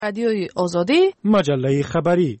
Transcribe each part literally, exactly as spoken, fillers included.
رادیوی آزادی، مجله خبری.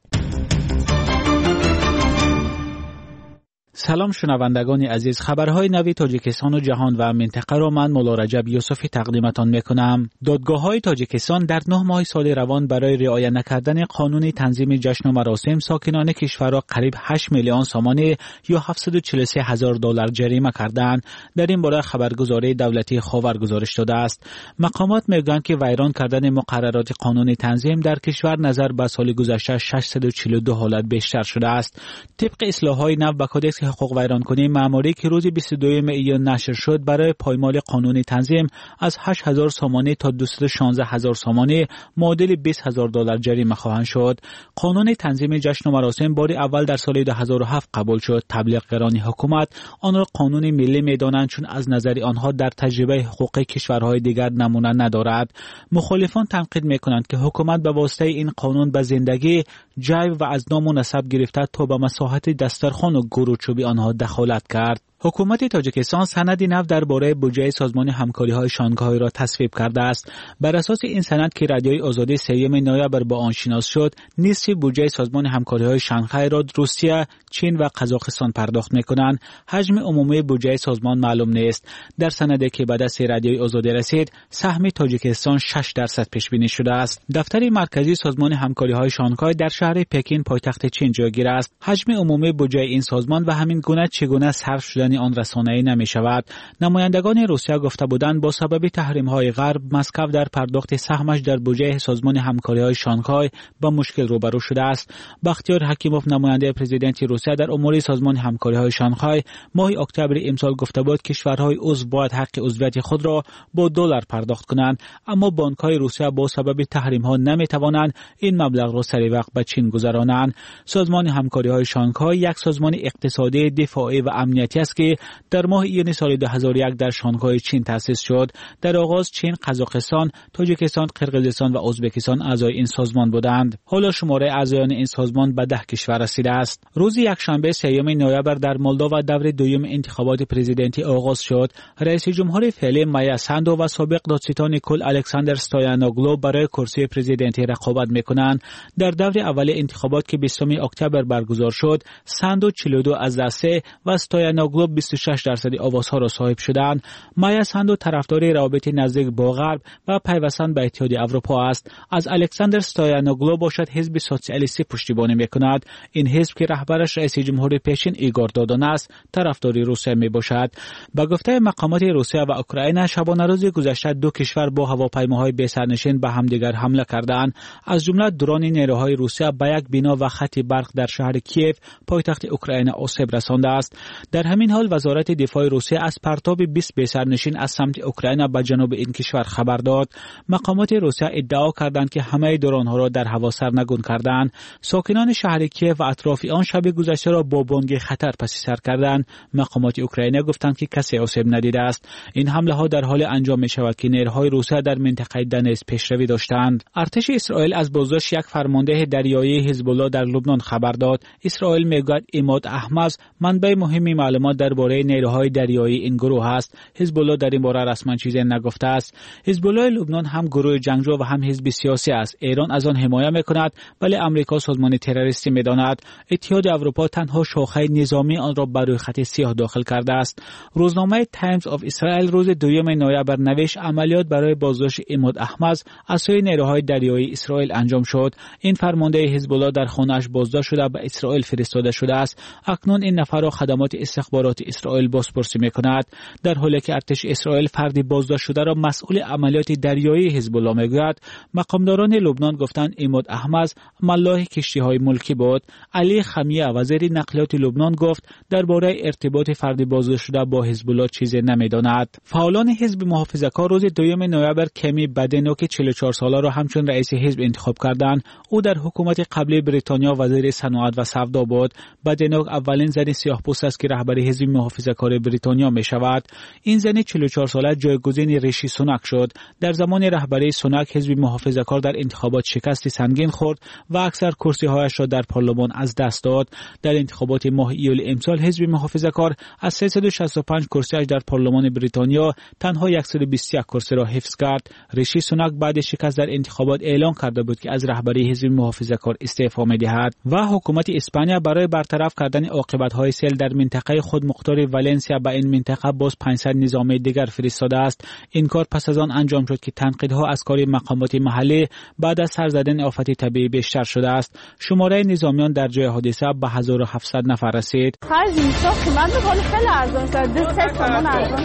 سلام شنوندگان عزیز، خبرهای نوی تاجیکستان و جهان و منطقه را من مولا رجب یوسفی تقدیمتان میکنم. دادگاه‌های تاجیکستان در نه ماه سال روان برای رعایت نکردن قانون تنظیم جشن و مراسم ساکنان کشور را قریب هشت میلیون سامانه یا هفتصد و چهل و سه هزار دلار جریمه کردند. در این باره خبرگزاری دولتی خاور گزارش داده است. مقامات میگویند که ویران کردن مقررات قانون تنظیم در کشور نظر به سال گذشته ششصد و چهل و دو حالت بیشتر شده است. طبق اصلاح‌های نو به کدکس حقوق ویرانکنی معماری که روز بیست و دوم ایون نشر شد، برای پایمال قانون تنظیم از هشت هزار سامانه تا دویست و شانزده هزار سامانه معادل بیست هزار دلار جریمه خواهند شد. قانون تنظیم جشن و مراسم بار اول در سال دو هزار و هفت قبول شد. تبلیغگران حکومت آن را قانون ملی می‌دانند چون از نظر آنها در تجربه حقوقی کشورهای دیگر نمونه ندارد. مخالفان تنقید می‌کنند که حکومت به واسطه این قانون به زندگی، جو و از نام و نسب گرفته تا به مساحت دسترخوان و گروچوبی آنها دخالت کرد. حکومت تاجیکستان سندی نو درباره بودجه سازمان همکاری‌های شانگهای را تصویب کرده است. بر اساس این سند که رادیوی آزادی سوم نوامبر با آن شناس شد، نصف بودجه سازمان همکاری‌های شانگهای را روسیه، چین و قزاقستان پرداخت می‌کنند. حجم عمومی بودجه سازمان معلوم نیست. در سندی که به دست رادیوی آزادی رسید، سهم تاجیکستان شش درصد پیش بینی شده است. دفتر مرکزی سازمان همکاری‌های شانگهای در شهر پکین پایتخت چین جایگیر است. حجم عمومی بودجه این سازمان و همین گونه چگونه صرف شدن آن رسانه‌ای نمی شود. نمایندگان روسیه گفته بودند با سبب تحریم‌های غرب، مسکو در پرداخت سهمش در بودجه سازمان همکاری‌های شانگهای با مشکل روبرو شده است. بختیار حکیموف نماینده پرزیدنت روسیه در امور سازمان همکاری‌های شانگهای ماه اکتبر امسال گفته بود کشورهای عضو باید حق عضویت خود را با دلار پرداخت کنند، اما بانک‌های روسیه با سبب تحریم‌ها نمی‌توانند این مبلغ را سریع وقت به چین گذرانند. سازمان همکاری‌های شانگهای یک سازمان اقتصادی، دفاعی و امنیتی است که در ماه ایون سال دو هزار و یک در شانگهای چین تأسیس شد. در آغاز چین، قزاقستان، تاجیکستان، قرقیزستان و ازبکستان اعضای این سازمان بودند. حالا شماره اعضایان این سازمان به ده کشور رسیده است. روز یکشنبه سوم نوامبر در مولداوا دور دوم انتخابات پرزیدنتی آغاز شد. رئیس جمهور فعلی مایا ساندو و سابق دادستان کل الکساندر ستویانوگلو برای کرسی پرزیدنتی رقابت می‌کنند. در دور اول انتخابات که بیستم اکتبر برگزار شد، ساندو چهل و دو از سه و ستویانوگلو بیست و شش درصد آوازها را صاحب شدند. مایا ساندو طرفدار روابط نزدیک با غرب و پیوستن به اتحادیه اروپا است. از الکساندر ستویانوگلو باشد حزب سوسیالیستی پشتیبانی می‌کند. این حزب که رهبرش رئیس جمهور پیشین ایگور دادان است، طرفدار روسیه میباشد. با گفته مقامات روسیه و اوکراین، شبانه روز گذشته دو کشور با هواپیماهای بی سرنشین به همدیگر حمله کردند. از جمله درون نیروهای روسیه به یک بنا و خط برق در شهر کیف، پایتخت اوکراین، آسیب رسانده است. در همین حال وزارت دفاع روسیه از پرتاب بیست بی سرنشین از سمت اوکراین به جنوب این کشور خبر داد. مقامات روسیه ادعا کردند که همه درون‌ها را در هوا سرنگون کردند. ساکنان شهر کیف و اطراف آن شب گذشته را با بانگ خطر پس سر کردند. مقامات اوکراین گفتند که کسی آسیب ندیده است. این حمله ها در حال انجام می شود که نیروهای روسیه در منطقه دنیس پیشروی داشتند. ارتش اسرائیل از بازداشت یک فرمانده دریایی حزب الله در لبنان خبر داد. اسرائیل میگوید عماد احمز منبع مهمی معلومات درباره نیروهای دریایی این گروه است. حزب الله در این باره رسما چیزی نگفته است. حزب الله لبنان هم گروه جنگجو و هم حزب سیاسی است. ایران از آن حمایت میکند، ولی آمریکا سازمان تروریستی میداند. اتحاد اروپا تنها شاخه نظامی آن را بر روی خط سیاه داخل کرده است. روزنامه تایمز آف اسرائیل روز دوم نوامبر نوشت عملیات برای بازداشت عماد احمز از سوی نیروهای دریایی اسرائیل انجام شد. این فرمانده حزب الله در خانه‌اش بازداشت شده به اسرائیل فرستاده شده است. اکنون این نفر را خدمات استخبارات اسرائیل بازپرسی میکند، در حالی که ارتش اسرائیل فردی بازداشت شده را مسئول عملیات دریایی حزب الله میگوید. مقامداران لبنان گفتند عماد احمز ملاح کشتی‌های ملکی بود. علی خمیه وزیر نقلیات لبنان گفت درباره ارتباط فردی بازداشت شده با حزب الله چیزی نمیداند. فعالان حزب محافظه‌کار روز دوم نوامبر کمی بدنوک چهل و چهار ساله را همچون رئیس حزب انتخاب کردند. او در حکومت قبلی بریتانیا وزیر صنعت و سودا بود. بدنوک اولین زن سیاه‌پوست است که رهبری حزب حزب محافظه‌کار بریتانیا می شود. این زن چهل و چهار ساله جایگزین ریشی سوناک شد. در زمان رهبری سوناک حزب محافظه‌کار در انتخابات شکستی سنگین خورد و اکثر کرسی‌هایش را در پارلمان از دست داد. در انتخابات ماه ایول امسال حزب محافظه‌کار از سیصد و شصت و پنج کرسی‌اش در پارلمان بریتانیا تنها صد و بیست و یک کرسی را حفظ کرد. ریشی سوناک بعد شکست در انتخابات اعلام کرده بود که از رهبری حزب محافظه‌کار استعفا می‌دهد و حکومت اسپانیا برای برطرف کردن عاقبت‌های سیل در منطقه خودمختار والنسیا به این منطقه باز پانصد نظامی دیگر فرستاده است. این کار پس از آن انجام شد که تنقیدها از کار مقامات محلی بعد از سر زدن آفت طبیعی بیشتر شده است. شماره نظامیان در جای حادثه به هزار و هفتصد نفر رسید. خرج اینجا قیمت می‌کنه خیلی ارزان شد. دو سه تومن ارزان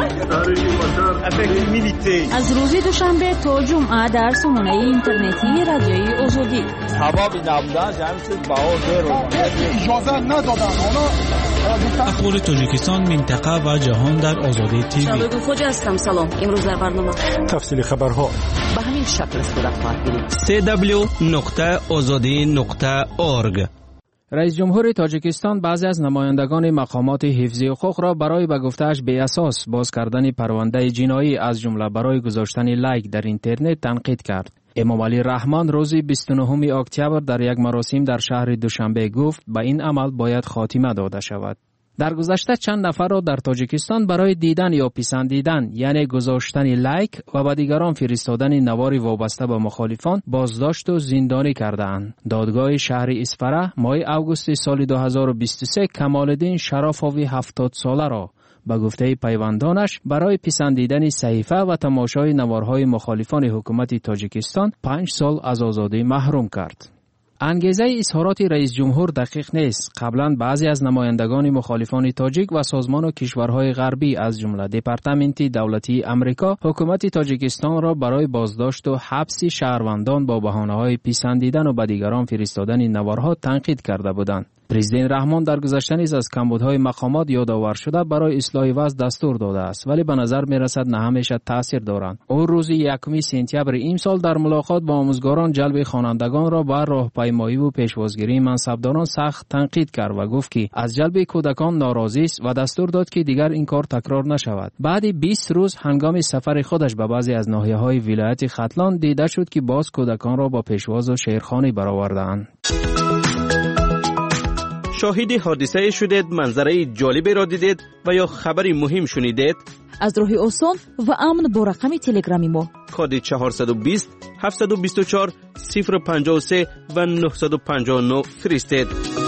از روز دوشنبه تا جمعه در سامانه اینترنتی رادیوی آزادی ثوابی نبودن جمعش باور رو اجازه ندادن. اخبار تاجیکستان، منطقه و جهان در آزادی تیوی. شباب خوج هستم. سلام. امروز در برنامه تفصیل خبرها به همین شکل صورت خواهد گرفت. سی دبلیو نقطه آزادی نقطه اورگ. رئیس جمهور تاجیکستان بعضی از نمایندگان مقامات حفظی حقوق را برای به گفته‌اش بی اساس باز کردن پرونده جنایی از جمله برای گذاشتن لایک در اینترنت تنقید کرد. امام علی رحمان روز بیست و نهم اکتبر در یک مراسم در شهر دوشنبه گفت به این عمل باید خاتمه داده شود. در گذشته چند نفر را در تاجیکستان برای دیدن یا پسندیدن یعنی گذاشتن لایک و به دیگران فرستادن نواری وابسته به مخالفان بازداشت و زندانی کرده‌اند. دادگاه شهر اسفره ماه اوگوست سال دو هزار و بیست و سه کمال‌الدین شرافاوی هفتاد ساله را به گفته پیوندانش برای پسندیدن صحیفه و تماشای نوارهای مخالفان حکومت تاجیکستان پنج سال از آزادی محروم کرد. انگیزه اظهارات رئیس جمهور دقیق نیست. قبلا بعضی از نمایندگان مخالفان تاجیک و سازمان و کشورهای غربی از جمله دپارتمنت دولتی امریکا حکومت تاجیکستان را برای بازداشت و حبس شهروندان با بهانه‌های پسندیدن و به دیگران فرستادن نوارها تنقید کرده بودند. پرزیدنت رحمان در گذشته نیز از کمبودهای مقامات یادآور شده برای اصلاح وضع دستور داده است، ولی به نظر می رسد نه همیشه تاثیر دارند. او روز یکم سپتامبر امسال در ملاقات با آموزگاران جلب خوانندگان را بر راهپیمایی و پیشوازگیری منصبداران سخت تنقید کرد و گفت که از جلب کودکان ناراضی است و دستور داد که دیگر این کار تکرار نشود. بعد بیست روز هنگام سفر خودش به بعضی از ناحیه‌های ولایت ختلان دیده شد که باز کودکان را با پیشواز و شیرخوانی برآورده‌اند. شاهد حادثه شدید، منظره جالبی را دیدید و یا خبری مهم شنیدید؟ از راه آسان و امن با رقم تلگرامی ما کد چهارصد و بیست هفتصد و بیست و چهار صفر پنجاه و سه و نهصد و پنجاه و نه فرستید.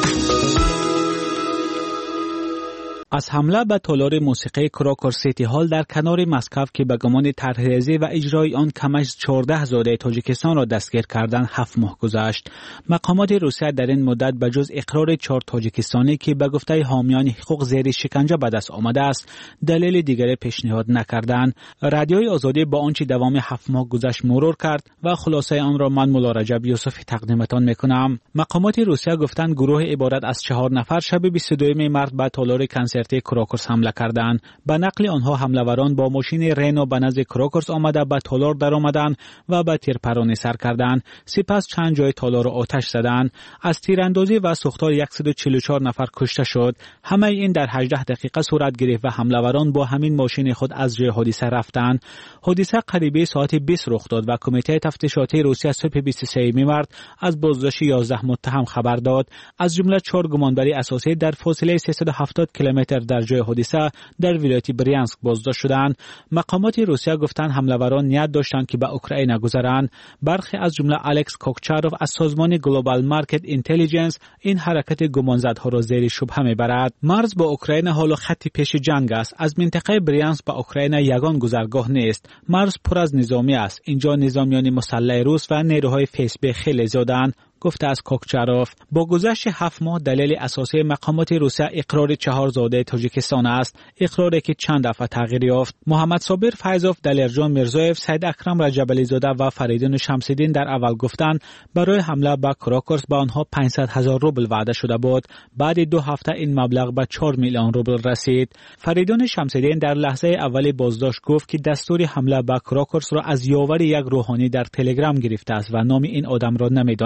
از حمله به تالار موسیقی کراکور سیتی هال در کنار مسکو که به گمان طرحریزی و اجرای آن کم از چهارده زاده تاجیکستان را دستگیر کردن هفت ماه گذشت. مقامات روسیه در این مدت به جز اقرار چهار تاجیکستانی که به گفته حامیان حقوق زیر شکنجه به دست آمده است دلیل دیگری پیشنهاد نکردند. رادیوی آزادی با آنچه دوام هفت ماه گذشت مرور کرد و خلاصه آن را من مولا رجب یوسفی تقدیمتان میکنم. مقامات روسیه گفتند گروه عبارت از چهار نفر شب بیست و دوم مارس به تالار کنسرت کراکورس حمله کردند. به نقل آنها حمله‌وران با ماشین رنو به نزد کراکورس آمده به تالار در آمدند و به تیرپرانی سر کردند. سپس چند جای تالار را آتش زدند. از تیراندازی و سوختار صد و چهل و چهار نفر کشته شد. همه این در هجده دقیقه صورت گرفت و حمله‌وران با همین ماشین خود از جای حادثه رفتند. حادثه قریب ساعت بیست رخ داد و کمیته تفتیشاتی روسیه صبح بیست و سوم مارس از بازداشت یازده متهم خبر داد. از جمله چهار گمانبری اساسی در فاصله سیصد و هفتاد کیلومتر در جای حادثه در ولایت بریانسک بازداشت شدند. مقامات روسیه گفتند حمله‌وران نیت داشتند که به اوکراین گذرند. برخی از جمله الکس کوکچاروف از سازمان گلوبال مارکت اینتلیجنس این حرکت گمانزدها را زیر شبهه میبرد. مرز با اوکراین حالا خط پیش جنگ است. از منطقه بریانسک به اوکراین یگان گذرگاه نیست. مرز پر از نظامی است. اینجا نظامیان مسلح روس و نیروهای فیسبی خیلی زیادند. گفته از کوکچاروف. با گذشت هفت ماه دلیل اساسی مقامات روسیه اقرار چهار زاده تاجیکستان است، اقراری که چند دفعه تغییر یافت. محمد صابر فیضوف، دلیرجان میرزایف، سید اکرم رجبالی زاده و فریدون شمس‌الدین در اول گفتند برای حمله به کراکورس به آنها پانصد هزار روبل وعده شده بود. بعد دو هفته این مبلغ به چهار میلیون روبل رسید. فریدون شمس‌الدین در لحظه اول بازداشت گفت که دستور حمله به کراکورس را از یاور یک روحانی در تلگرام گرفته است و نام این آدم را نمیداند.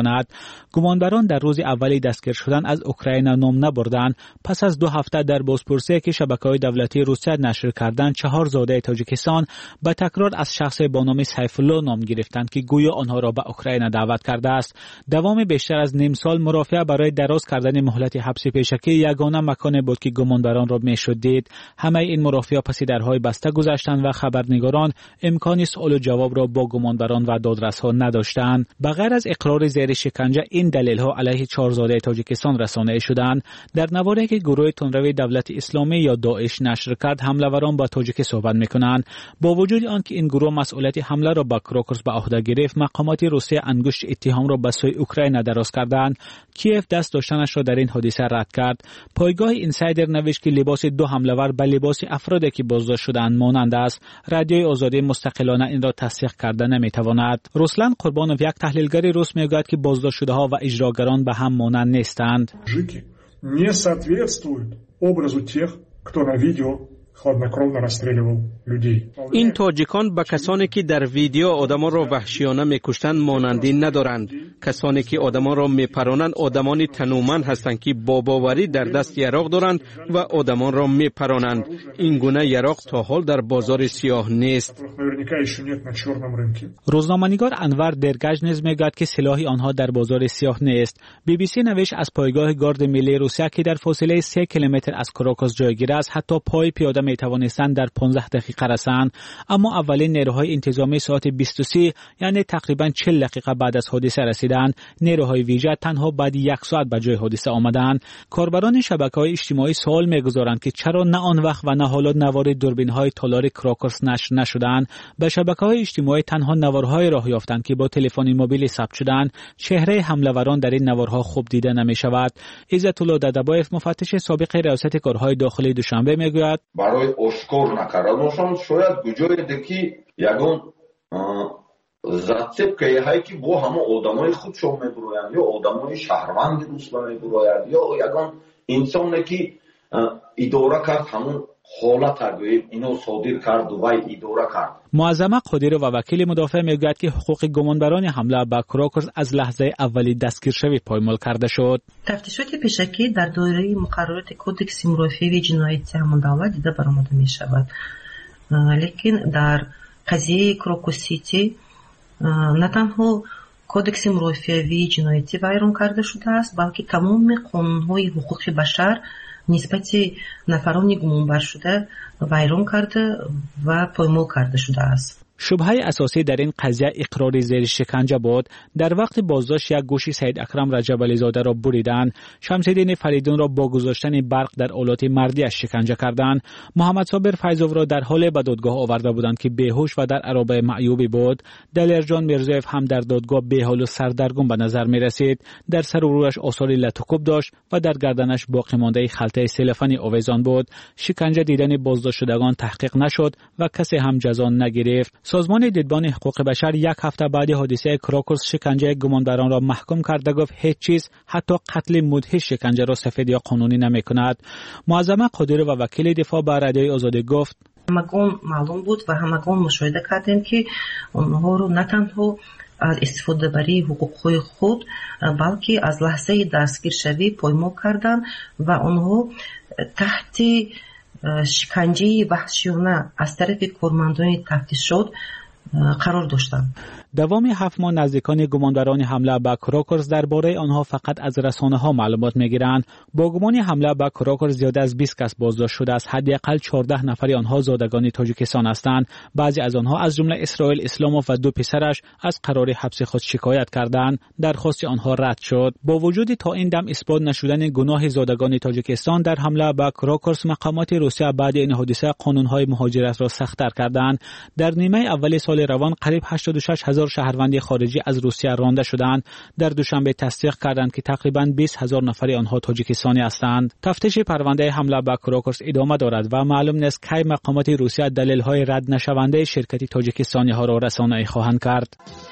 گمانبران در روز اولی دستگیر شدن از اوکراین نام نبردند. پس از دو هفته در بازپرسی که شبکه‌های دولتی روسیه نشر کردند، چهار زاده تاجیکستان به تکرار از شخص با نام سیف الله نام گرفتند که گویا آنها را به اوکراین دعوت کرده است. دوام بیشتر از نیم سال مرافعه برای دراز کردن مهلت حبس پیشکی یگانه مکان بود که گمانبران را میشد دید. همه این مرافعه پس درهای بسته گذشتند و خبرنگاران امکان سوال و جواب را با گمانبران و دادرس‌ها نداشتند. بغیر از اقرار زیر شکنجه، این دلیل‌ها علیه چهار زاده تاجیکستان رسانه شدند. در نواری که گروه تندروی دولت اسلامی یا داعش نشر کرد، حمله‌وران با تاجیکی صحبت می‌کنند. با وجود آنکه این گروه مسئولیت حمله را به کراکوس به عهده گرفت، مقامات روسیه انگشت اتهام را به سوی اوکراین دراز کردند. کیف دست داشتنش را در این حادثه رد کرد. پایگاه اینسایدر نوشت که لباس دو حمله‌ور به لباس افرادی که بازداشت شدند مانند است. رادیوی آزادی مستقلانه این را تصدیق کرده نمی‌تواند. روسلان قربانوف، یک تحلیلگر روس، میگوید که بازداشت شده‌ها و اجراگران به هم مانند نیستند. Не соответствует образу тех, кто на видео хладнокровно расстреливал людей. این تاجیکان به کسانی که در ویدیو آدمان را وحشیانه میکشتند مانندی ندارند. کسانی که آدمان را میپرانند آدمان تنومند هستند که با باوری در دست یراق دارند و آدمان را میپرانند. این گونه یراق تا حال در بازار سیاه نیست. روزنامه‌نگار انور درگژ نیز میگوید که سلاح آنها در بازار سیاه نیست. بی بی سی نوشت از پایگاه گارد ملی روسیه که در فاصله سه کیلومتر از کراکوس جایگیر است، حتی پای پیاده می توانستند در پانزده دقیقه رسند. اما اولین نیروهای انتظامی ساعت بیست و سه یعنی تقریبا چهل دقیقه بعد از حادثه رسیدند. نیروهای ویژه تنها بعد یک ساعت به جای حادثه آمدند. کاربران شبکه‌های اجتماعی سوال می‌گذارند که چرا نه آن وقت و نه حالا نوار دوربین‌های تالار کراکوس نشر نشدند. به شبکه‌های اجتماعی تنها نوارهای راه یافتند که با تلفن موبیل ثبت شدند. چهره حمله‌وران در این نوارها خوب دیده نمی‌شود. عزت الله ددبایف، مفتش سابق ریاست کارهای داخلی دوشنبه، می‌گوید برای اشکار نکردنشان شاید گوجه که یگان زاتسپ که هایی که با همه آدمای خودشون میبرویند یا آدمای شهروند روسیه میبرویند یا یگان انسانی که اداره کرد همون حالت اگویی اینو صادر کرد و اداره کرد. معظمه قادری و وکیل مدافع میگوید که حقوق گمانبران حمله به کراکوس از لحظه اولی دستگیر شوی پایمال کرده شد. تفتیشات پیشکی در دایره مقررات کودکس مرافعه جنایتی همون دولت دیده برآمده می شود. لیکن در قضیه کراکوس سیتی نه تنها کودکس مرافعه جنایتی ویران کرده شده است، بلکه تمام قانون‌های حقوق بشر نسبت نفران گمانبر شده ویران کرده و پایمال کرده شده است. شبهه اساسی در این قضیه اقرار زیر شکنجه بود. در وقت بازداشت یک گوشی سید اکرم رجب علی زاده را بریدند. شمس‌الدین فریدون را با گذاشتن برق در آلات مردیش شکنجه کردند. محمد صابر فیضوف را در حال به دادگاه آورده بودند که بیهوش و در عرابه معیوبی بود. دلرجان میرزایف هم در دادگاه بی‌حال و سردرگم به نظر می رسید. در سر و رویش آثار لتوکوب داشت و در گردنش باقی مانده خلطه سلفانی آویزان بود. شکنجه دیدن بازداشت شدگان تحقیق نشد و کسی هم جزا نگرفت. سازمان دیدبان حقوق بشر یک هفته بعد حادثه کراکوس شکنجه گمانبران را محکوم کرده گفت هیچ چیز، حتی قتل مدهش شکنجه را سفید یا قانونی نمی کند. معظمه قادری و وکیل دفاع به رادیوی آزادی گفت همگان معلوم بود و همگان مشاهده کردیم که آنها رو نه تنها از استفاده بری حقوق خود بلکه از لحظه دستگیر شوی پایمال کردند و آنها تحت شکنجه وحشیانه از طرف کارمندان تفتیشات قرار داشتند. دوام هفت ماه نزدیکان گمانبران حمله به کراکوس درباره آنها فقط از رسانه‌ها معلومات می‌گیرند. با گمان حمله به کراکوس زیاده از بیست کس بازداشت شده است. حداقل چهارده نفر آنها زادگان تاجیکستان هستند. بعضی از آنها از جمله اسرائیل اسلاموف و دو پسرش از قرار حبس خود شکایت کردند. درخواست آنها رد شد. با وجود تا این دم اثبات نشدن گناه زادگان تاجیکستان در حمله به کراکوس، مقامات روسیه بعد این حادثه قانون‌های مهاجرت را سخت‌تر کردند. در نیمه اول سال روان قریب هشتاد و شش هزار شهروند خارجی از روسیه رانده شدند. در دوشنبه تصدیق کردند که تقریباً بیست هزار نفر آنها تاجیکستانی هستند. تفتیش پرونده حمله به کراکوس ادامه دارد و معلوم نیست کی مقامات روسیه دلیل‌های رد نشونده شرکت تاجیکستانی ها را رسانه‌ای خواهند کرد.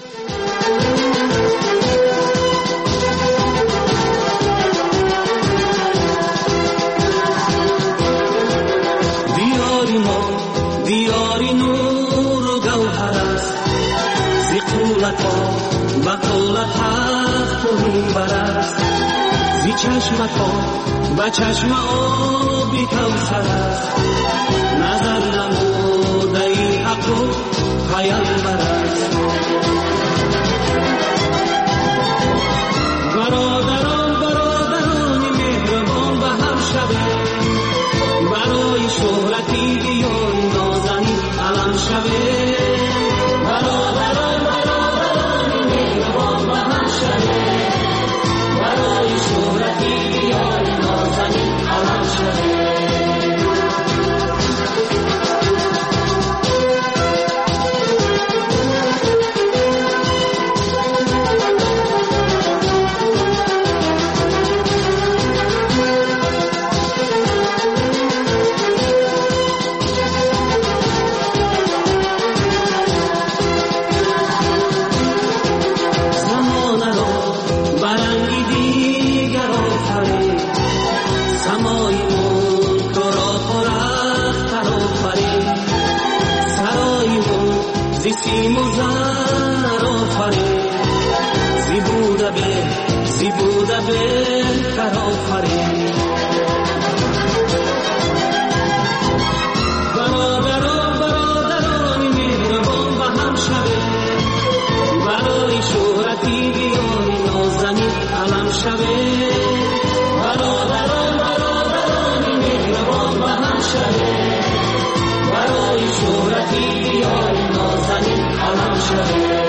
دیاری ما دیاری نور و گوهر است، زی قولت ها و قولت حق تو میبرد زی چشمت ها و چشم آبی کوثر است نظر نموده ای حق و پیامبر است برادران برادران مهربان و هم شبه برای شهرتی بیان نازنین علم شبه برادران برادران مهربان و هم شبه برای شهرتی بیان نازنین علم شبه سیم و زر آفرین زی بوده به زی بوده بهتر آفرین برادران برادران مهربان و هم شبه برای شهرتی بیان نازنین علم شبه برادران برادران مهربان و هم شبه برای شهرتی بیان نازنین علم شبه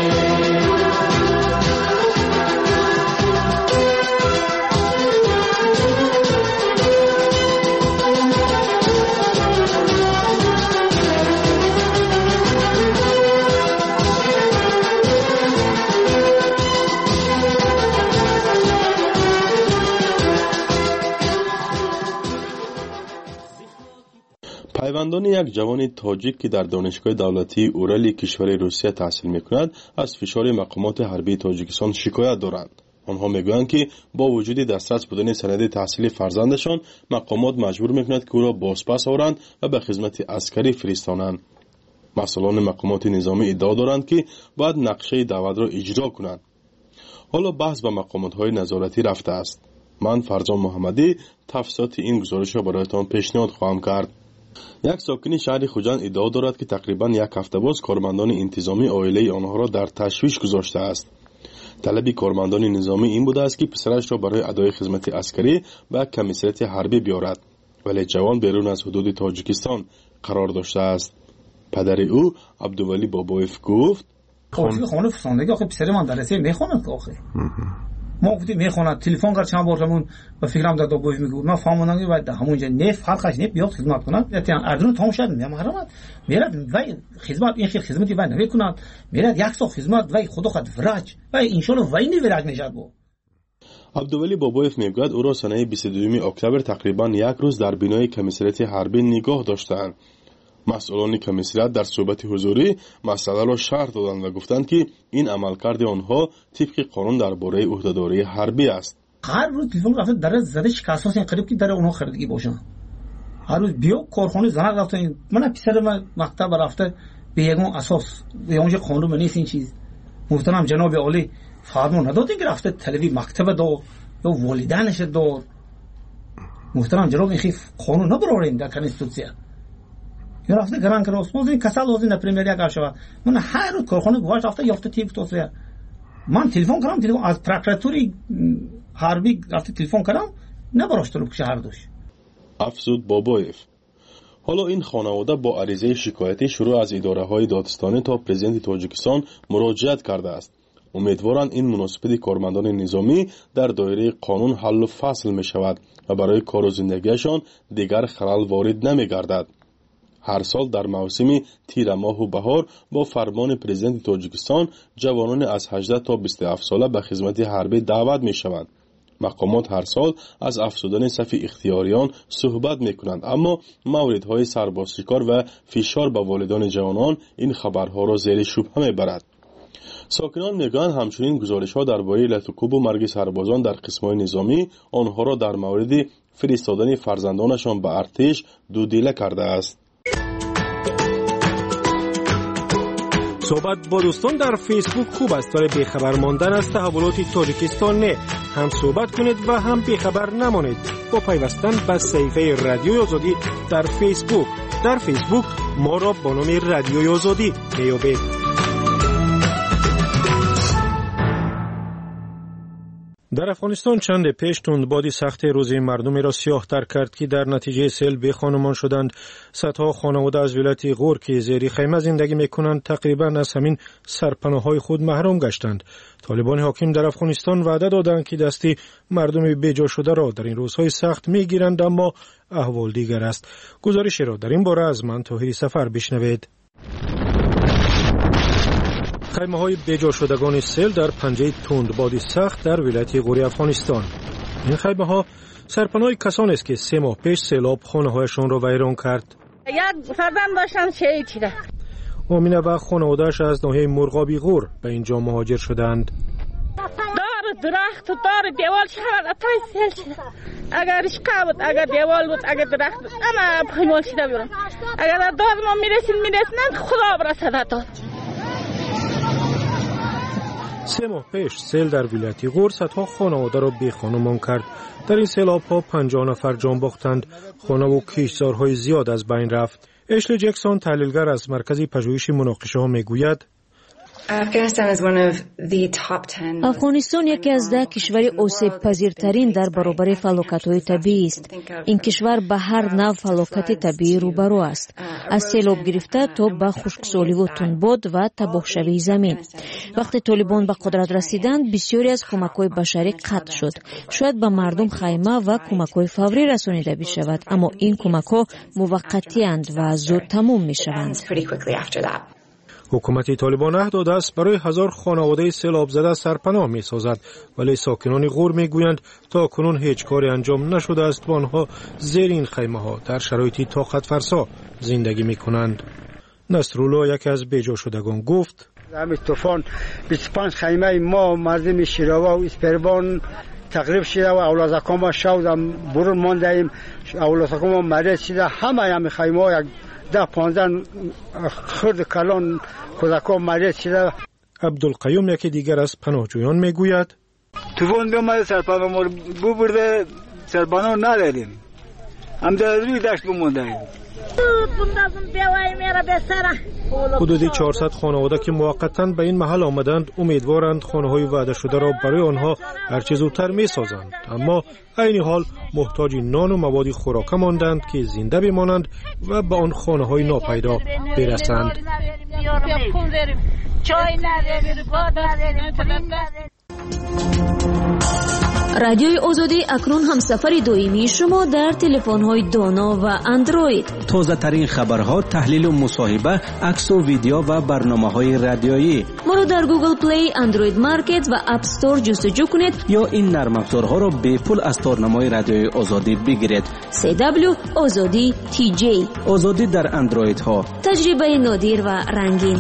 پیوندان یک جوان تاجیک که در دانشگاه دولتی اورال کشور روسیه تحصیل میکند از فشار مقامات حربی تاجیکستان شکایت دارند. آنها میگویند که با وجود دسترس بودن سند تحصیلی فرزندشان مقامات مجبور میکنند که او را بازپس آورند و به خدمت عسکری فرستانند. مسئولان مقامات نظامی ادعا دارند که باید نقشه دعوت را اجرا کنند. حالا بحث به مقامات های نظارتی رفته است. من فرزان محمدی تفصیلات این گزارش را برایتان پیشنهاد خواهم کرد. یک ساکن شهر خوجند ادعا دارد که تقریبا یک هفته باز کارمندان انتظامی عائله آنها را در تشویش گذاشته است. طلب کارمندان نظامی این بوده است که پسرش را برای ادای خدمت عسکری و کمیسریت حربی بیارد، ولی جوان بیرون از حدود تاجیکستان قرار داشته است. پدر او عبدولی بابایف گفت خانه خانه فرستندگی آخه پسر من درسه میخواند که آخه ما گفتی میخواند تلفن کرد چند بار همون و فکرم داد بابایف میگفت من فهمیدم که بعد همونجا نف حلقش نف بیاد خدمت کنند یعنی ادرون تمام شد میام حرامت میرد و خدمت این خیلی خدمتی و نمیکنند میرد یک سال خدمت و خدا خود ورج و ان شاء الله وای نمیرد نشد بو. عبدولی بابایف میگوید او را سنه بیست و دو اکتبر تقریبا یک روز در بینای کمیسریت حربی نگاه داشتند. مسئولان کمیسریت در صحبت حضوری مسئله را شرح دادند و گفتند که این عملکرد آنها طبق قانون درباره عهدهداری حربی است. هر روز تلفن رفته در زده شکستن قریب که در اونها خریدگی باشن. هر روز بیا کارخانه زنگ رفته من پسر من مکتب رفته به یگان اساس به اونجا قانون نیست این چیز. محترم جناب عالی فرمان ندادین که رفته طلبی مکتب دار یا والدینش دار. محترم جناب این قانون نبرارین در کنستیتوسیا. یا رفته گران کرد اسموز این کسال از این پریمیر یک شود من هر روز کارخانه گواش رفته یافته تیپ توسعه من تلفن کردم تلفن از پروکراتوری حربی رفته تلفن کردم نبراش طلب شهر داشت. افزود بابایف. حالا این خانواده با عریضه شکایتی شروع از اداره های دادستانی تا پرزیدنت تاجیکستان مراجعت کرده است. امیدوارند این مناسبت کارمندان نظامی در دایره قانون حل و فصل می شود و برای کار و زندگیشان دیگر خلل وارد نمی گردد. هر سال در موسم تیر ماه و بهار با فرمان پرزیدنت تاجیکستان جوانان از هجده تا بیست و هفت ساله به خدمت حربی دعوت می شوند. مقامات هر سال از افزودن صف اختیاریان صحبت می کنند، اما موردهای سربازشکار و فشار به والدان جوانان این خبرها را زیر شبهه می برد. ساکنان میگویند همچنین گزارش ها درباره علت و کوب و مرگ سربازان در قسم‌های نظامی آنها را در مورد فرستادن فرزندانشان به ارتش دو دله کرده است. صحبت با دوستان در فیسبوک خوب است، ولی بیخبر ماندن از تحولات تاجیکستان نه. هم صحبت کنید و هم بیخبر نمانید با پیوستن به صفحه رادیوی آزادی در فیسبوک. در فیسبوک ما را با نام رادیوی آزادی میابید. در افغانستان چند پیش تندبادی سخت روزی مردمی را سیاه‌تر کرد که در نتیجه سیل بی خانمان شدند. صدها خانواده از ولایت غور که زیر خیمه زندگی میکنند تقریبا از همین سرپناه‌های خود محروم گشتند. طالبان حاکم در افغانستان وعده دادند که دستی مردم بیجا شده را در این روزهای سخت میگیرند، اما احوال دیگر است. گزارشی را در این باره از من طاهری سفر بشنوید. خیمه های بیجا شدگان سیل در پنجه تندبادی سخت در ولایت غوری افغانستان. این خیمه ها سرپناه کسانی است که سه ماه پیش سیلاب خانه هایشان را ویران کرد. یک فرزند داشتم شهید شده. آمینه و خانواده‌اش از ناحیه مرغابی غور به اینجا مهاجر شدند. دار درخت و دار دیوال شهر اتای سیل شده. اگر اشقا بود، اگر دیوال بود، اگر درخت بود، اما پایمال شده بیرون. اگر داد ما میرسیم میرسنند خدا برسد داد. سه ماه پیش سیل در ولایت غور صدها خانواده را بی خانمان کرد. در این سیلاب ها پنجاه نفر جان باختند. خانه و کشتزارهای زیاد از بین رفت. اشلی جکسون تحلیلگر از مرکز پژوهش مناقشه ها میگوید افغانستان یکی از ده کشور آسیب پذیرترین در برابر فلاکت‌های طبیعی است. این کشور به هر نوع فلاکت طبیعی روبرو است، از سیلاب گرفته تا به خشکسالی و تندباد و تباهشوی زمین. وقتی طالبان به قدرت رسیدند بسیاری از کمک‌های بشری قطع شد. شاید به مردم خیمه و کمک‌های فوری رسانیده بشود، اما این کمک‌ها موقتی اند و زود تمام می‌شوند. حکومت طالبان عهد داده است برای هزار خانواده سیلاب زده سرپناه می سازد، ولی ساکنان غور می گویند تا کنون هیچ کاری انجام نشده است و آنها زیر این خیمه ها در شرایطی طاقت فرسا زندگی می کنند. نصرالله یکی از بیجا شدگان گفت همین طوفان بیست و پنج خیمه ما مردم شیراوا و اسپربان تقریب شده و اولادکان ما شودم برون ماندهیم، اولادکان ما مریض شده، همه همین خیمه ها یک ده پانزده خرد کلان کودکان مریض شده. عبدالقیوم یکی دیگر از پناهجویان میگوید طوفان بیامده سرپناه ما رو برده، سرپناه نداریم، هم در روی دشت بماندهیم. حدود چهارصد خانواده که موقتاً به این محل آمدند امیدوارند خانه‌های وعده شده را برای آنها هرچه زودتر می‌سازند، اما عین حال محتاج نان و مواد خوراکه ماندند که زنده بمانند و به آن خانه‌های ناپیدا برسند. رادیوی آزادی اکنون همسفر دائمی شما در تلفن‌های دانا و اندروید. تازه ترین خبرها، تحلیل و مصاحبه، عکس و ویدیو و برنامه‌های رادیویی. ما را در گوگل پلی، اندروید مارکت و اپ استور جستجو کنید یا این نرم افزارها را به پول از تارنمای رادیوی آزادی بگیرید. سی دبلیو آزادی تی جی. آزادی در اندروید ها. تجربه نادر و رنگین.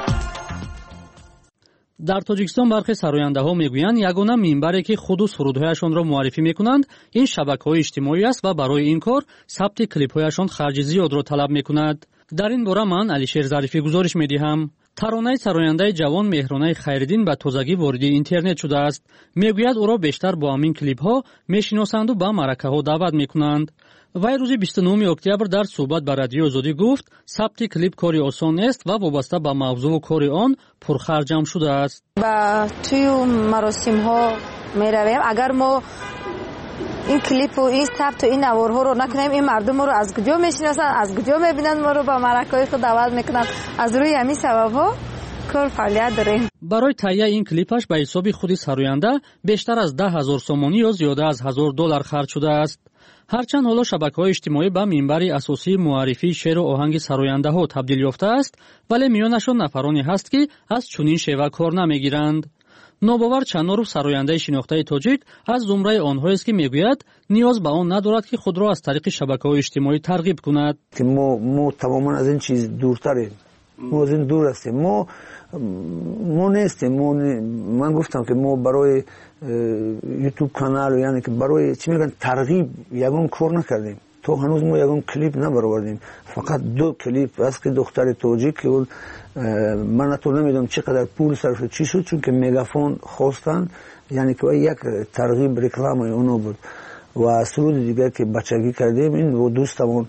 در تاجیکستان برخی سراینده‌ها میگویند یگانه منبری که خود و سرودهایشان را معرفی میکنند این شبکه‌های اجتماعی است و برای این کار ثبت کلیپ‌هایشان خرج زیاد را طلب میکند. در این باره من علیشیر ظریفی گزارش میدهم. ترانه سراینده جوان مهرانه خیرالدین به تازگی وارد اینترنت شده است. میگوید او را بیشتر با همین کلیپ‌ها میشناسند و به معرکه‌ها دعوت میکنند. وی روز بیست و نهم اکتبر در صحبت با رادیو آزادی گفت ثبت کلیپ کاری آسان است و وابسته به موضوع و کار آن پرخرج هم شده است. با توی مراسم ها می رویم، اگر ما این کلیپ و این ثبت و این نوارها رو نکنیم این مردم رو از کجا میشناسن، از کجا میبینن ما رو به معرکه‌های خود دعوت میکنن. از روی همین سبب ها کار فعالیت داریم. برای تهیه این کلیپش به حساب خود سراینده بیشتر از ده هزار سومانی یا زیاده از هزار دلار خرج شده است. هرچند حالا شبکه‌های اجتماعی به منبری اساسی معرفی شعر و آهنگ سراینده‌ها تبدیل یافته است، ولی میانشان نفرانی هست که از چنین شیوه کار نمیگیرند. ناباور چنارو سراینده شناخته تاجیک از زمره آنهایی است که میگوید نیاز به آن ندارد که خود را از طریق شبکه‌های اجتماعی ترغیب کند. که ما ما تماما از این چیز دورتریم، ما از این دور هستیم، ما ما نیستیم. ما من گفتم که ما برای یوتیوب کانال و یعنی که برای چی میگن ترغیب یگان کار نکردیم. تو هنوز ما یگان کلیپ نبرآوردیم. فقط دو کلیپ است که دختر توجیک که اون من تو نمیدونم چقدر پول صرف شد چی شد، چون که میگافون خواستن، یعنی که یک ترغیب رکلام اونو بود. و سرود دیگه که بچگی کردیم این و دوستمون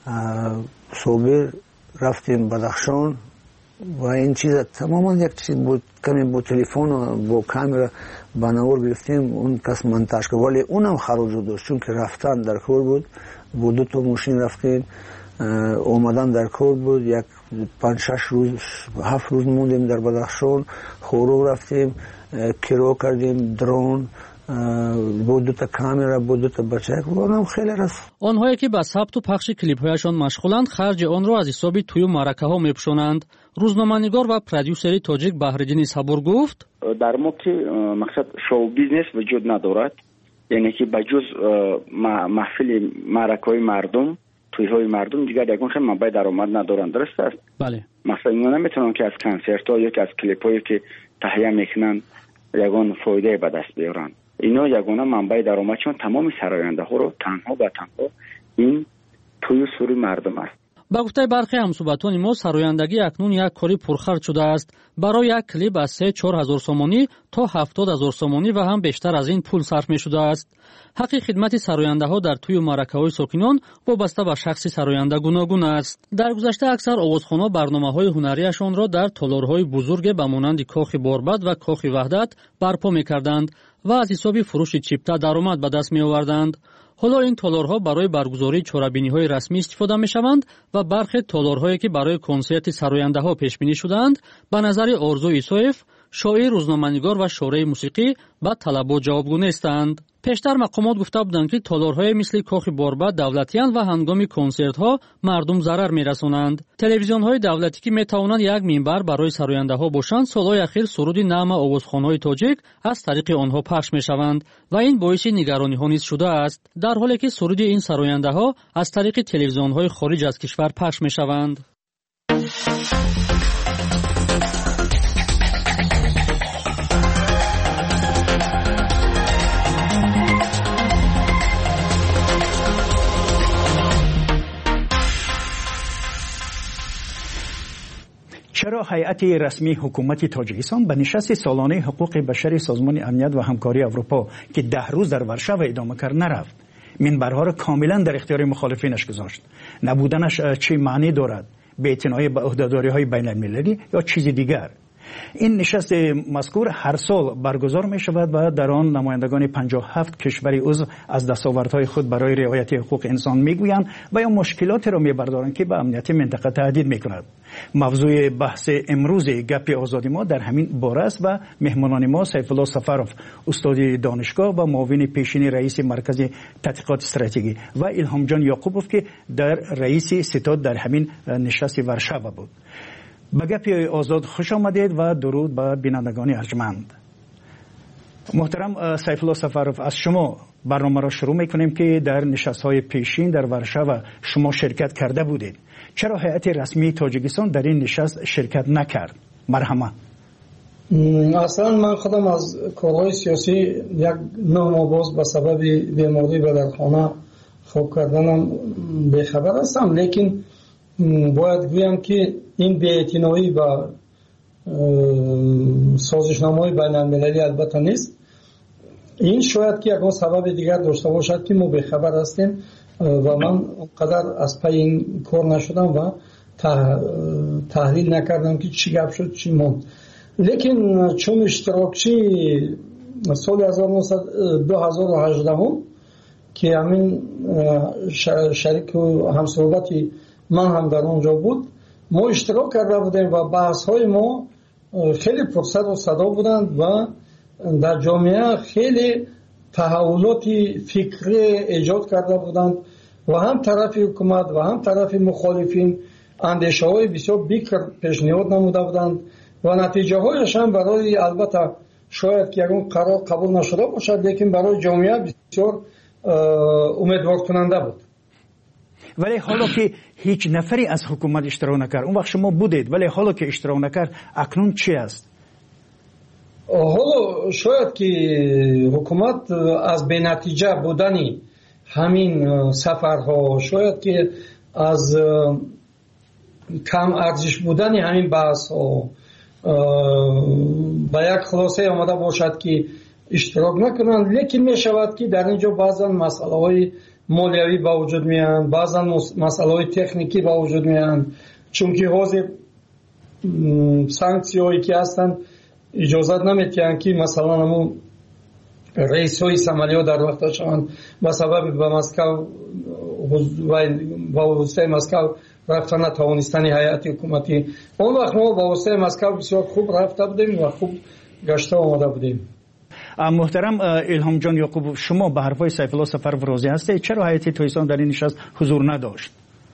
صابر رفتیم بدخشان و این چیز تماما یک چیز بود، کمی با تلفن و با کامera بناور گرفتیم اون کس منتاج کرد، ولی اونم خراج داشت چون که رفتن در کار بود. با دو تا ماشین رفتیم، اومدن در کار بود. یک پنج شش روز هفت روز موندیم در بدخشان، خوروگ رفتیم، کرو کردیم، درون با دو تا کامera با دو تا بچه که اونم خیلی رفت. آنهایی که به ثبت و پخش کلیپ هایشان مشغولند خرج آن را از حساب توی معرکه ها میپوشانند. روزنامه‌نگار و پرودیوسر تاجیک بهرالدین صبور گفت در ما که مقصد شو بیزنس وجود ندارد، یعنی که بجز محفل معرکه‌های مردم، توی‌های مردم دیگر یگان خیلی منبع درآمد ندارند. درست است؟ بله. مثلا اینا نمیتونن که از کنسرت ها یا که از کلیپ هایی که تهیه میکنن یگان فایده به دست بیارن. اینا یگانه منبع درآمدشون تمام سراینده ها رو تنها و تنها این توی سوری مردم است. با گفته برخی همصحبتان ما سرایندگی اکنون یک کاری پرخرج شده است. برای یک کلیپ از سه چهار هزار سومانی تا هفتاد هزار سومانی و هم بیشتر از این پول صرف می شده است. حق خدمت سراینده ها در توی معرکه های ساکنان وابسته به شخص سراینده گوناگون است. در گذشته اکثر آوازخوان‌ها برنامه های هنریشان را در تالارهای بزرگ به مانند کاخ باربد و کاخ وحدت برپا می کردند و از حساب فروش چیپتا درآمد به دست می آوردند. حالا این تالارها برای برگزاری چهاربینی‌های رسمی استفاده می‌شوند و برخی تالارهایی که برای کنسرت سراینده‌ها پیش بینی شدند به نظر آرزو ایسوف، شاعر، روزنامه‌نگار و شارع موسیقی به طلبات جوابگو نیستند. پیشتر مقامات گفته بودند که تالارهای مثل کاخ باربد دولتی‌اند و هنگام کنسرت‌ها مردم ضرر می‌رسانند. تلویزیون‌های دولتی که می‌توانند یک منبر برای سراینده‌ها باشند، سال‌های اخیر سرود نام آوازخوان‌های تاجیک از طریق آنها پخش می‌شوند و این باعث نگرانی‌ها نیز شده است، در حالی که سرود این سراینده‌ها از طریق تلویزیون‌های خارج از کشور پخش می‌شوند. چرا هیئت رسمی حکومت تاجیکستان به نشست سالانه حقوق بشر سازمان امنیت و همکاری اروپا که ده روز در ورشو ادامه کرد نرفت؟ منبرها را کاملا در اختیار مخالفینش گذاشت. نبودنش چه معنی دارد؟ بی‌اعتنایی به عهده‌داری‌های بین‌المللی یا چیز دیگر؟ این نشست مذکور هر سال برگزار می شود و در آن نمایندگان پنجاه و هفت کشور عضو از دستاوردهای خود برای رعایت حقوق انسان میگویند و یا مشکلاتی را میبردارند که به امنیت منطقه تهدید میکند. موضوع بحث امروز گپ آزادی ما در همین باره است و مهمانان ما سیف الله سفروف، استاد دانشگاه و معاون پیشین رئیس مرکز تحقیقات استراتژی و الهام جان یعقوبوف که در رئیس ستاد در همین نشست ورشو بود. به گپ آزاد خوش آمدید و درود به بینندگان ارجمند. محترم سیف الله سفروف، از شما برنامه را شروع میکنیم که در نشست‌های پیشین در ورشو شما شرکت کرده بودید. چرا هیئت رسمی تاجیکستان در این نشست شرکت نکرد؟ مرحمت. اصلا من خودم از کارهای سیاسی یک نه ماه باز به سبب بیماری به در خانه خواب کردنم بیخبر هستم، لیکن باید گویم که این بی‌اعتنایی و سازشنامه‌های بین‌المللی البته نیست. این شاید که یک سبب دیگر داشته باشد که ما بیخبر هستیم و من اونقدر از پی این کار نشدم و تحلیل نکردم که چی گپ شد چی موند. لیکن چون اشتراکچی سال دو هزار و هجده که همین شریک و همصحبتی من هم در اونجا بود، ما اشتراک کرده بودیم و بحث های ما خیلی پرسد و صدا بودند و در جامعه خیلی تحولات فکری ایجاد کرده بودند و هم طرف حکومت و هم طرف مخالفین اندیشه های بسیار بیکر پیشنهاد نموده بودند و نتیجه هایش هم برای البته شاید که اون قرار قبول نشده باشد، لیکن برای جامعه بسیار امیدوار کننده بود. ولی حالا که هیچ نفری از حکومت اشتراک نکرد، اون وقت شما بودید، ولی حالا که اشتراک نکرد اکنون چی است؟ حالا شاید که حکومت از بی نتیجه بودنی همین سفرها، شاید که از کم ارزش بودن همین بحث ها به یک خلاصه آمده باشد که اشتراک نکنند، لیکن می شود که در اینجا بعضا مسئله های مالیوی با وجود میان، بعضا مسئله های تکنیکی با وجود میان، چون که حاضر سانکسی هایی که هستند اجازت نمیتیند که مثلا همون رئیس های سمالیات در وقتشان به سبب به مسکو و واسطه مسکو رفتن نتوانستن هیئت حکومتی، اون وقت ما با واسطه مسکو بسیار خوب رفته بودیم و خوب گشته آمده بودیم. محترم الهام جان یعقوب، شما به حرفای سیف الله سفرو راضی هستید؟ چرا هیئت تویسان در این نشست حضور نداشت؟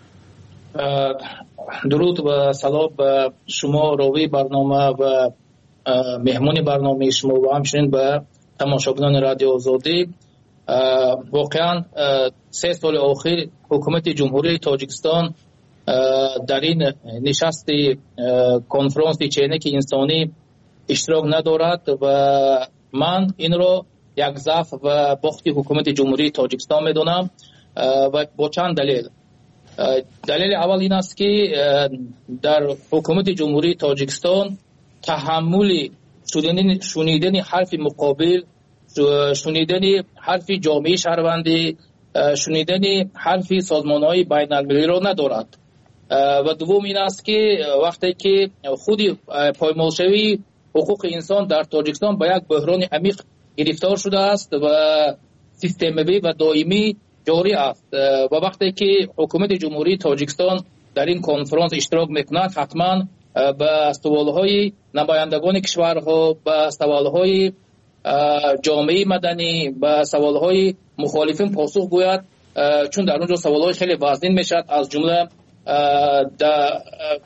درود و سلام به شما راوی برنامه و مهمون برنامه شما و همچنین به تماشاگران رادیو آزادی. واقعا سه سال اخیر حکومت جمهوری تاجیکستان در این نشست کنفرانس چینک انسانی اشتراک ندارد و من این را یک ضعف و باخت حکومت جمهوری تاجیکستان میدونم و با چند دلیل. دلیل اول این است که در حکومت جمهوری تاجیکستان تحمل شنیدن حرف مقابل، شنیدن حرف جامعه شهروندی، شنیدن حرف سازمان‌های بین‌المللی را ندارد. و دوم این است که وقتی که خود پایمالشوی حقوق انسان در تاجیکستان به یک بحران عمیق گرفتار شده است و سیستمی و دائمی جاری است و وقتی که حکومت جمهوری تاجیکستان در این کنفرانس اشتراک میکند حتما به سوالهای نمایندگان کشورها، به سوالهای جامعه مدنی، به سوالهای مخالفین پاسخ گوید، چون در اونجا سوالهای خیلی وزین میشد، از جمله در,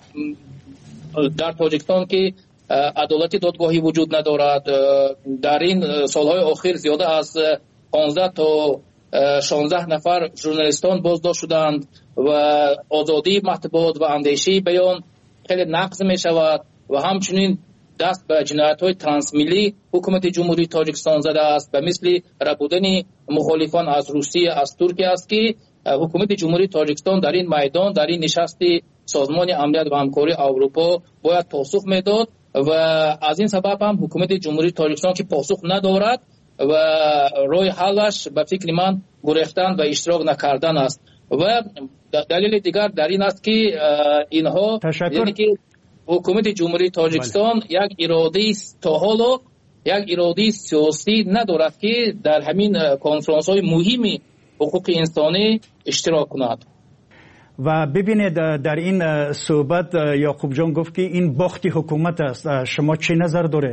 در تاجیکستان که عدالت دادگاهی وجود ندارد. در این سالهای اخیر زیاده از پانزده تا شانزده نفر ژورنالیستان بازداشت شدند و آزادی مطبوعات و اندیشه بیان خیلی نقض می شود و همچنین دست به جنایت های ترانسمیلی حکومت جمهوری تاجیکستان زده است، به مثل ربودن مخالفان از روسیه، از ترکیه است که حکومت جمهوری تاجیکستان در این میدان، در این نشست سازمان امنیت و همکاری اروپا باید پاسخ میداد و از این سبب هم حکومت جمهوری تاجیکستان که پاسخ ندارد و راه حلش به فکر من گریختن و اشتراک نکردن است. و دلیل دیگر در این است که اینها یعنی که حکومت جمهوری تاجیکستان بله. یک اراده تا حالا یک اراده سیاسی ندارد که در همین کنفرانس های مهمی حقوق انسانی اشتراک کند. و ببینید در این صحبت یعقوب جان گفت که این باخت حکومت است. شما چه نظر دارید؟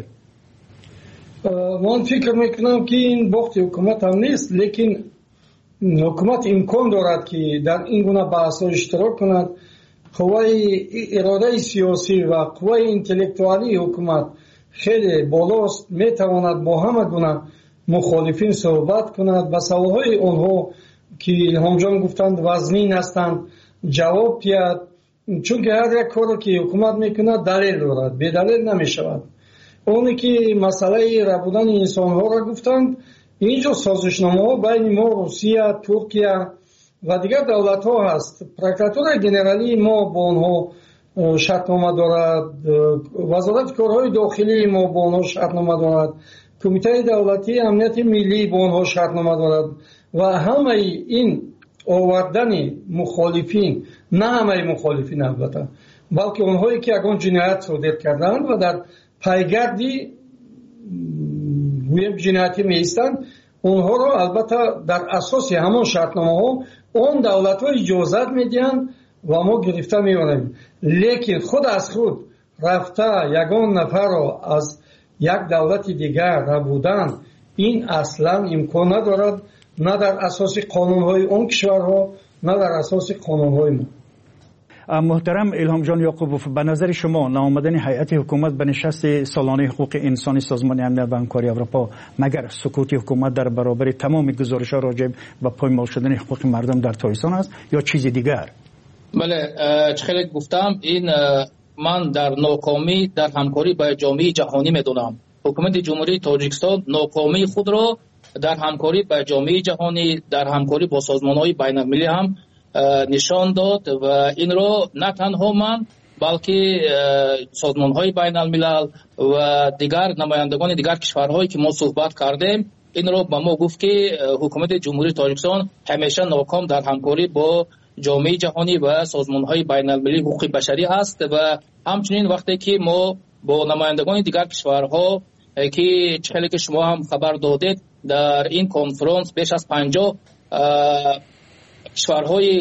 من فکر میکنم که این باخت حکومت هم نیست، لیکن حکومت امکان دارد که در این گونه بحث ها اشتراک کند. قوه اراده سیاسی و قوه انتلکتوالی حکومت خیلی بالاست، میتواند با همه گونه مخالفین صحبت کند، به سوالهای آنها که الهام جان گفتند وزنین هستند جواب بیاد، چون که هر یک کاری که حکومت میکند دلیل دارد، به دلیل نمیشود. اونی که مسئله ربودن انسان ها را گفتند، اینجا سازشنامه ها بین ما، روسیه، ترکیه و دیگر دولت ها هست. پروکراتور گنرالی ما با آنها شرطنامه دارد، وزارت کارهای داخلی ما با آنها شرطنامه دارد، کمیته دولتی امنیت ملی با آنها شرطنامه دارد و همه این آوردن مخالفین، نه همه مخالفین البته، بلکه اونهایی که اگون جنایت صادر کردند و در پیگردی جنایتی میستند، اونها رو البته در اساس همون شرطنامه ها اون دولت ها اجازت میدین و ما گرفته میبریم. لیکن خود از خود رفته یگان نفر رو از یک دولت دیگر ربودن، این اصلا امکان ندارد، نه در اساس قانون های اون کشورها نه در اساس قانون های ما. محترم الهام جان یعقوبوف، به نظر شما ناآمدن هیئت حکومت به نشست سالانه حقوق انسانی سازمان امنیت و همکاری اروپا مگر سکوت حکومت در برابر تمام گزارش‌ها راجع به پایمال شدن حقوق مردم در تاجیکستان است یا چیزی دیگر؟ بله، خیلی گفتم این من در ناکامی در همکاری با جامعه جهانی میدونم. حکومت جمهوری تاجیکستان ناکامی خود را در همکاری با جامعه جهانی، در همکاری با سازمان‌های بین‌المللی هم نشان داد و این را نه تنها من بلکه سازمان‌های بین‌الملل و دیگر نمایندگان دیگر کشورهایی که ما صحبت کردیم این را به ما گفت که حکومت جمهوری تاجیکستان همیشه ناکام در همکاری با جامعه جهانی و سازمان‌های بین‌المللی حقوق بشری است و همچنین وقتی که ما با نمایندگان دیگر کشورها که چهلی که شما هم خبر دادید در این کنفرانس بیش از پنجاه کشورهای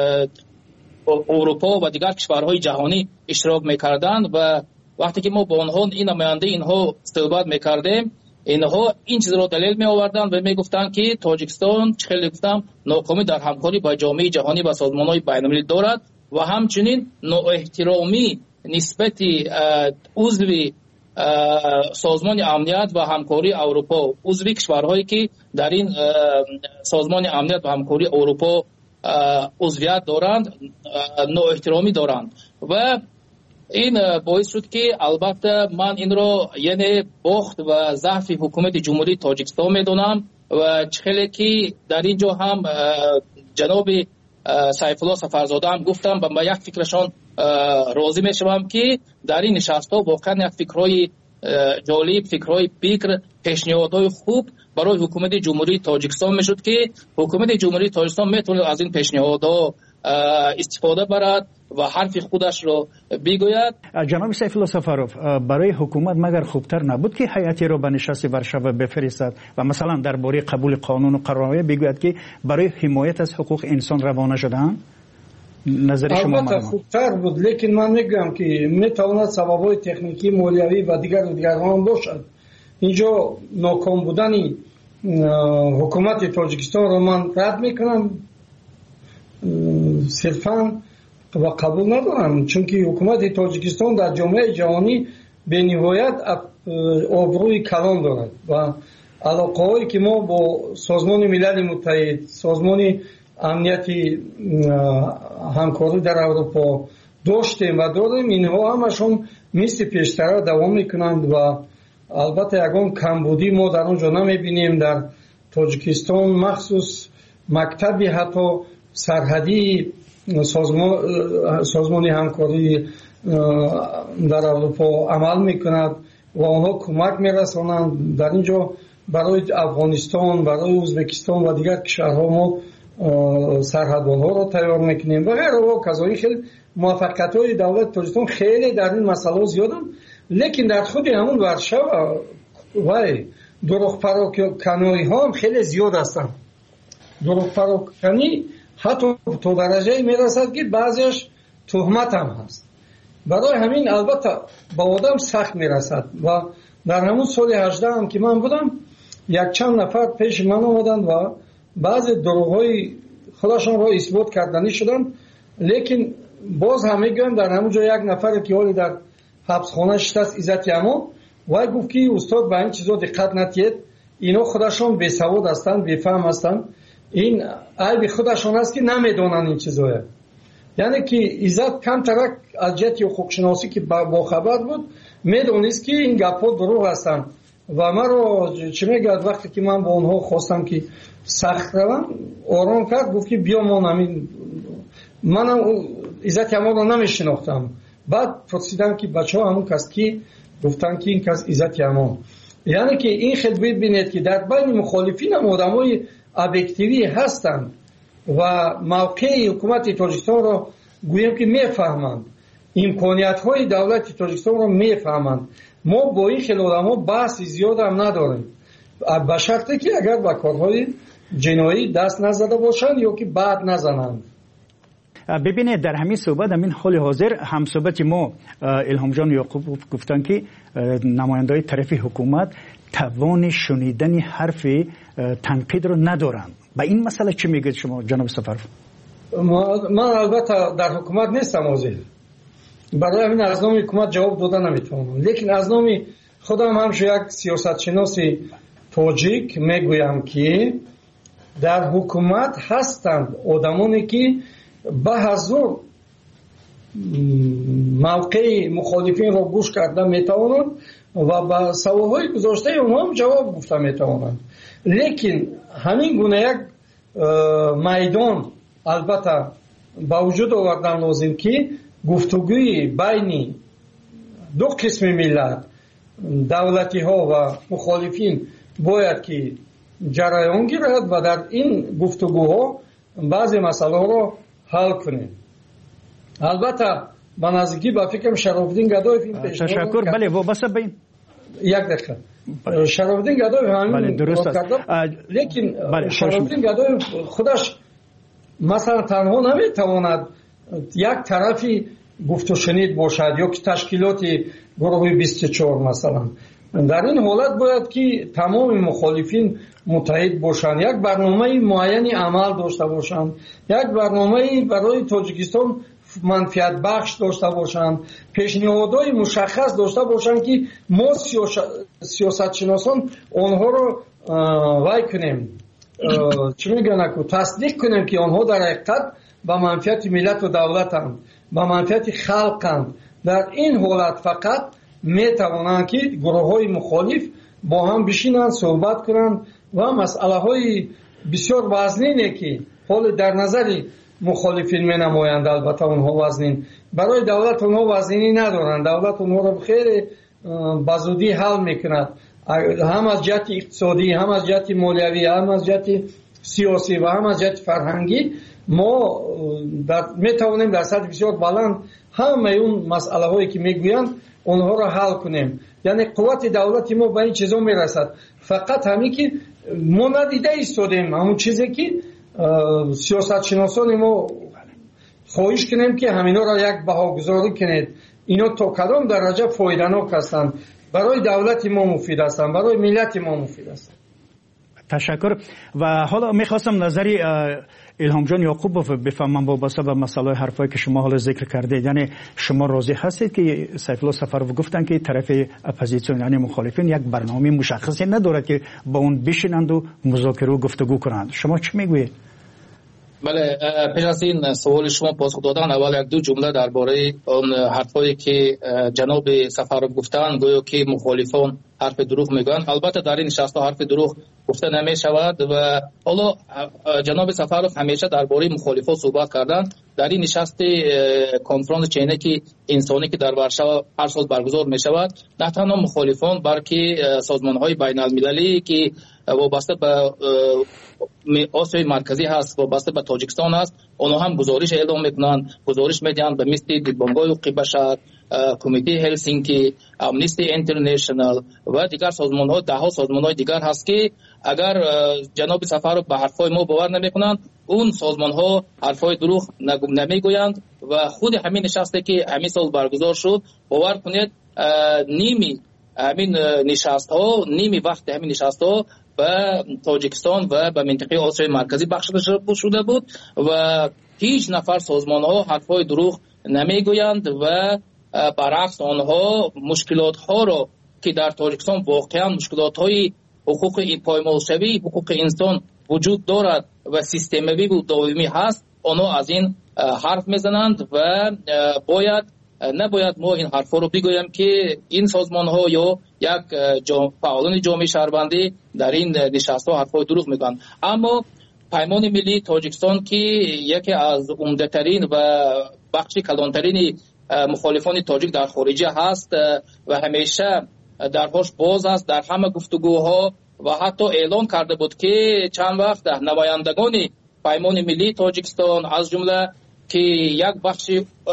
اروپا و دیگر کشورهای جهانی اشتراک میکردند و وقتی که ما با آنها این نماینده اینها صحبت میکردیم اینها این چیز را دلیل می آوردند و می گفتند که تاجیکستان چخیلی گفتم ناکامی در همکاری با جامعه جهانی و سازمان‌های بین‌المللی دارد و همچنین نااحترامی نسبت عضو سازمان امنیت و همکاری اروپا عضو کشورهایی که در این سازمان امنیت و همکاری اروپا عضویت دارند نااحترامی دارند و این باعث شد که البته من این را یعنی باخت و ضعف حکومت جمهوری تاجیکستان میدونم و خیلی که در اینجا هم جناب سیف الله سفرزاده هم گفتم با یک فکرشان راضی میشم که در این نشست ها واقعا یک فکرهای جالب، فکرهای بکر، پیشنهادهای خوب برای حکومت جمهوری تاجیکستان میشد که حکومت جمهوری تاجیکستان میتونه از این پیشنهادها استفاده برد و حرف خودش را بگوید. جناب سیف الله سفروف، برای حکومت مگر خوبتر نبود که هیئتی را به نشست ورشو بفرستد و مثلا درباره قبول قانون و قرارنامه بگوید که برای حمایت از حقوق انسان روانه شدن؟ نظر شما؟ البته خوبتر بود، لیکن من میگم که میتواند سبب‌های تکنیکی، مالیوی و دیگر و دیگر هم باشد. اینجا ناکام بودن حکومت تاجیکستان را من رد میکنم، صرفا و قبول ندارم، چون که حکومت تاجیکستان در جامعه جهانی به نهایت آبروی کلان دارد و علاقه هایی که ما با سازمان ملل متحد، سازمان امنیتی همکاری در اروپا داشتیم و داریم، اینها همشون مثل پیشتر دوام میکنند و البته یکان کمبودی ما در اونجا نمیبینیم. در تاجیکستان مخصوص مکتبی حتی سرحدی سازمان سازمان همکاری در اروپا عمل میکند و آنها کمک میرسانند. در اینجا برای افغانستان، برای ازبکستان و دیگر کشورها ما سرحدبان‌ها را تیار میکنیم و غیره و کذالک. خیلی موفقیت‌های دولت تاجیکستان خیلی در این مسئله زیادن، لیکن در خود همون ورشو و دروغ پراکنی ها هم خیلی زیاد هستند. دروغ پراکنی حتی تو درجه میرسد که بعضیش تهمت هم هست. برای همین البته با آدم سخت میرسد و در همون سال هجده هم که من بودم یک چند نفر پیش من آمدند و بعضی دروغ‌های خودشان را اثبات کردنی شدن، لیکن باز همه گویم در همونجا یک نفر که حالی در حبسخانه شست عزت یما و گفت که استاد به این چیزا دقت نتید، اینا خودشان بی سواد هستند، بی فهم هستند، این عیب خودشان است که نمیدونن این چیزا. یعنی که عزت کم ترک از جهت حقوق شناسی که با خبر بود میدونست که این گپا دروغ هستند و من رو چه میگه وقتی که من با اونها خواستم که سخت روم آرام کرد، گفت که بیا ما نمین منم عزت یما رو نمیشناختم. بعد پرسیدم که بچه ها همون کس که گفتن که این کس عزت یما. یعنی که این خیلی ببینید که در بین مخالفین هم آدم های ابیکتیوی هستند و موقع حکومت تاجیکستان را گویم که میفهمند، امکانیت های دولت تاجیکستان را میفهمند. ما با این خیلی آدم ها بحث زیاد هم نداریم، به شرطی که اگر با کارهای جنایی دست نزده باشند یا که بعد نزنند. ببینید در همین صحبت همین حال حاضر هم صحبت ما الهام جان یعقوب گفتن که نماینده‌های طرف حکومت توان شنیدن حرف تنقید رو ندارند. با این مسئله چی میگید شما جناب سفروف؟ من البته در حکومت نیستم حاضر، برای همین از نام حکومت جواب دادن نمیتونم، لیکن از نام خودم هم یک سیاست شناس تاجیک میگویم که در حکومت هستند آدمانی که به حضور موقع مخالفین را گوش کردن میتوانند و با سوالهای گذاشته اونها هم جواب گفته میتوانند. لیکن همین گونه یک میدان البته با وجود آوردن لازم که گفتگوی بین دو قسم ملت دولتی ها و مخالفین باید که جریان گیرد و در این گفتگوها بعضی مسئله را حل کنیم. البته به نزدیکی با فکرم شرافالدین گدایف این پیشنهاد تشکر. بله وابسته به این یک دقیقه شرافالدین گدایف همین بله درست است. لیکن بله شرافالدین گدایف خودش مثلا تنها نمیتواند یک طرفی گفت و شنید باشد یا که تشکیلات گروه بیست و چهار مثلا. در این حالت باید که تمام مخالفین متحد باشند، یک برنامه معینی عمل داشته باشند، یک برنامه برای تاجیکستان منفعت بخش داشته باشند، پیشنهادهای مشخص داشته باشند که ما سیاست شناسان آنها رو وای کنیم، چی میگن اکو تصدیق کنیم که آنها در حقیقت به منفعت ملت و دولتند، به منفعت خلقند. در این حالت فقط میتوانند که گروه های مخالف با هم بشینند صحبت کنند و مسئله های بسیار وزنینه که حال در نظر مخالفین می نمایند. البته اونها وزنین برای دولت اونها وزنینی ندارند، دولت اونها رو خیلی بزودی حل میکند، هم از جهت اقتصادی، هم از جهت مالیوی، هم از جهت سیاسی و هم از جهت فرهنگی. ما می توانیم در سطح بسیار بلند همه اون مسئله هایی که میگویند اونها را حل کنیم. یعنی قوت دولت ما به این چیزا میرسد، فقط همین که ما ندیده ایستادیم همون چیزی که سیاست شناسان ما خواهش کنیم که همینا را یک بهاگذاری کنید، اینا تا کدام درجه فایده‌ناک هستند، برای دولت ما مفید هستند، برای ملت ما مفید هستند. تشکر. و حالا میخواستم نظری الهام جان یعقوب بفهمم وابسته به مسئله حرفایی که شما حالا ذکر کردید. یعنی شما راضی هستید که سیف الله سفرو گفتن که طرف اپوزیسیون یعنی مخالفین یک برنامه مشخصی ندارد که با اون بشینند و مذاکره و گفتگو کنند، شما چی میگویید؟ بله، پیش از این سوال شما پاسخ دادن اول یک دو جمله درباره اون حرفایی که جناب سفرو گفتن گویا که مخالفان حرف دروغ میگن. البته در این نشست حرف دروغ گفته نمی شود و حالا جناب سفرو همیشه درباره مخالفان صحبت کردن. در این نشست کنفرانس چینکی انسانی که در ورشو هر سال برگزار می شود، نه تنها مخالفان بلکه سازمان های بین المللی که وابسته به آسیای مرکزی هست، وابسته به تاجیکستان هست، اونها هم گزارش اعلام میکنند، گزارش میدن به مثل دیدبانگاه حقوق بشر، کمیته هلسینکی، امنیستی اینترنشنال و دیگر سازمان ها، ده ها سازمان های دیگر هست که اگر جناب سفرو به حرفای ما باور نمیکنند، اون سازمان ها حرفای دروغ نمیگویند و خود همین نشسته که همین سال برگزار شد، باور کنید نیمی همین نشست ها نیمی وقت همین نشست ها به تاجیکستان و به منطقه آسیای مرکزی بخشیده شده بود و هیچ نفر سازمان ها حرفای دروغ نمیگویند و برعکس آنها مشکلات ها را که در تاجیکستان واقعا مشکلات های حقوق پایمالشوی حقوق انسان وجود دارد و سیستمی و دائمی هست، آنها از این حرف میزنند و باید نباید ما این حرفا رو بگویم که این سازمان ها یا یک فعالان جامعه شهروندی در این نشست ها حرفای دروغ میگن. اما پیمان ملی تاجیکستان که یکی از عمده ترین و بخش کلانترین مخالفان تاجیک در خارجه هست و همیشه درهاش باز است در همه گفتگوها و حتی اعلان کرده بود که چند وقت نمایندگان پیمان ملی تاجیکستان از جمله که یک بخش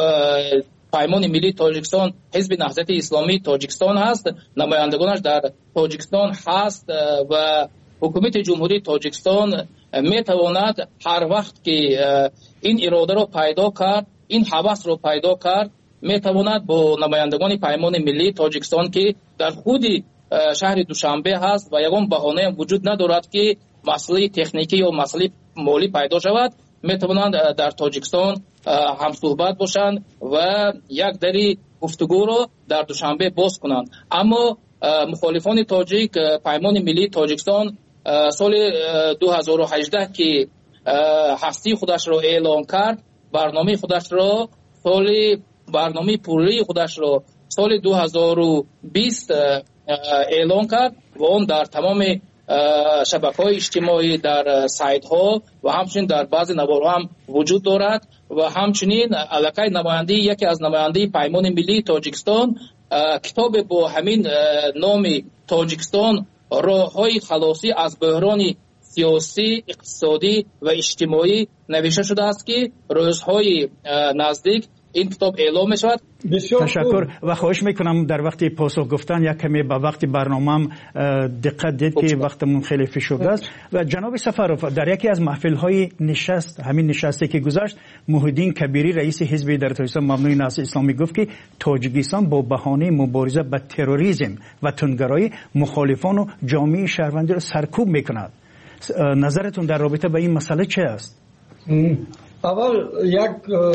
پیمان ملی تاجیکستان حزب نهضت اسلامی تاجیکستان هست، نمایندگانش در تاجیکستان هست و حکومت جمهوری تاجیکستان میتواند هر وقت که این اراده رو پیدا کرد، این هوس رو پیدا کرد، میتواند با نمایندگان پیمان ملی تاجیکستان که در خود شهر دوشنبه هست و یگان بهانه هم وجود ندارد که مسئله تکنیکی یا مسئله مالی پیدا شود، میتوانند در تاجیکستان هم صحبت باشند و یک دری گفتگو رو در دوشنبه باز کنند. اما مخالفان تاجیک پیمان ملی تاجیکستان سال دو هزار و هجده که هستی خودش رو اعلام کرد، برنامه خودش رو سال برنامه پوری خودش رو سال دو هزار و بیست اعلان کرد و اون در تمام شبکه‌های اجتماعی، در سایت‌ها و همچنین در بعضی نوارها هم وجود دارد و همچنین علاقه نماینده یکی از نماینده پیمان ملی تاجیکستان کتاب با همین نام تاجیکستان راه‌های خلاصی از بحران سیاسی، اقتصادی و اجتماعی نوشته شده است که روزهای نزدیک این کتاب اعلام می‌شود. تشکر و خواهش میکنم در وقت پاسخ گفتن یک کمی به وقت برنامه‌ام دقت دید که وقتمون خیلی فشرده است. و جناب سفروف، در یکی از محفل‌های نشست، همین نشستی که گذشت، محیدین کبیری رئیس حزب در تاجیکستان ممنوع نهضت اسلامی گفت که تاجیکستان با بهانه مبارزه با تروریسم و تندگرایی مخالفان و جامعه شهروندی را سرکوب میکند. نظرتون در رابطه با این مسئله چه است؟ اول یک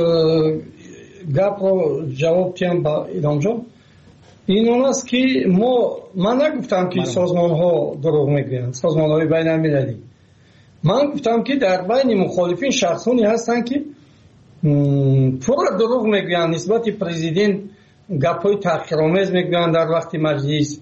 گپ رو جواب تیم با ایران جان. این اون است که ما من نگفتم که سازمان ها دروغ میگن، سازمان های بین المللی. من گفتم که در بین مخالفین شخصانی هستن که پورا دروغ میگن نسبت پرزیدنت، گپای تحقیرآمیز میگن در وقت مجلس،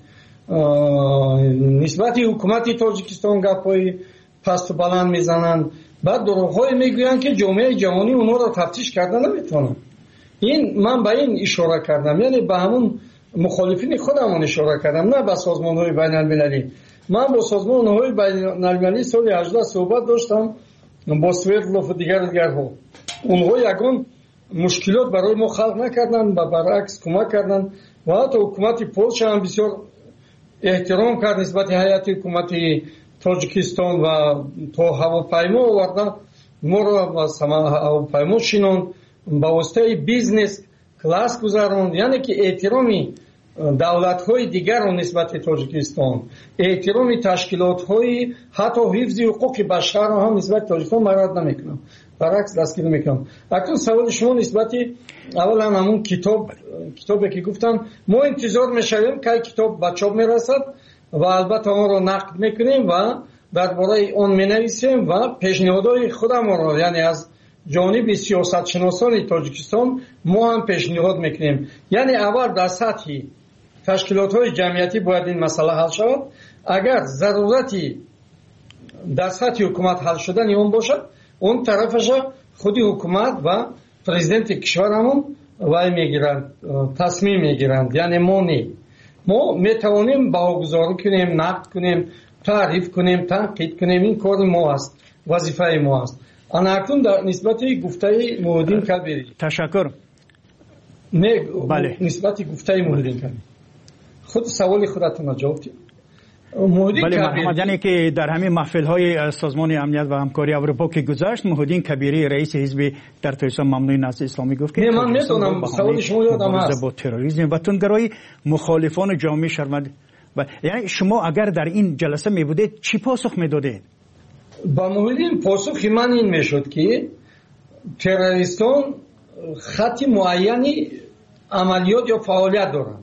نسبت حکومت تاجیکستان گپای پست و بلند میزنن، بعد دروغ‌های میگویند که جامعه جهانی اونها رو تفتیش کردن نمیتونن. این من به این اشاره کردم، یعنی به همون مخالفین خودمون اشاره کردم، نه به سازمان‌های بین المللی. من با سازمان‌های بین المللی سال هجده صحبت داشتم، با سویرلوف و دیگر دیگرها. اونها یگان مشکلات برای ما خلق نکردن و برعکس کمک کردن و حتی حکومت پولش هم بسیار احترام کرد نسبت هیئت حکومت تاجیکستان و تو هواپیما آوردن ما رو با هواپیما شینوند، با واسطه بیزنس کلاس گذاروند. یعنی که احترامی دولت‌های دیگر رو نسبت تاجیکستان، احترامی تشکیلات‌های حتی حفظ حقوق بشر رو هم نسبت تاجیکستان مراعات نمی‌کنن، برعکس دستگیر می‌کنن. اکنون سوال شما نسبت اولا همون کتاب کتابی که گفتم، ما انتظار می‌شویم که کتاب به چاپ می‌رسد و البته آن را نقد میکنیم و درباره آن مینویسیم و پیشنهادهای خودم را، یعنی از جانب سیاست شناسان تاجیکستان ما هم پیشنهاد میکنیم. یعنی اول در سطح تشکیلات های جمعیتی باید این مسئله حل شود. اگر ضرورتی در سطح حکومت حل شدن اون باشد، اون طرفش خودی حکومت و پرزیدنت کشورمون وای میگیرند، تصمیم میگیرند. یعنی ما نه، ما میتوانیم باگذاری کنیم، نقد کنیم، تعریف کنیم، تنقید کنیم. این کار ما است، وظیفه ما است. انا اکنون در نسبت گفته محیدین کبیری تشکر. نه بله. نسبت گفته محیدین کبیری خود سوال خودتون جواب بدید. بله محمد، یعنی که در همین محفل های سازمان امنیت و همکاری اروپا که گذشت، محیدین کبیری رئیس حزب در تاجیکستان ممنوع نهضت اسلامی گفت که من میتونم سوال شما یادم هست با تروریسم و تندگرایی مخالفان جامعه شهروندی. یعنی شما اگر در این جلسه می بودید چی پاسخ میدادید؟ با محیدین پاسخ من این میشد که تروریستان خط معینی عملیات یا فعالیت دارند.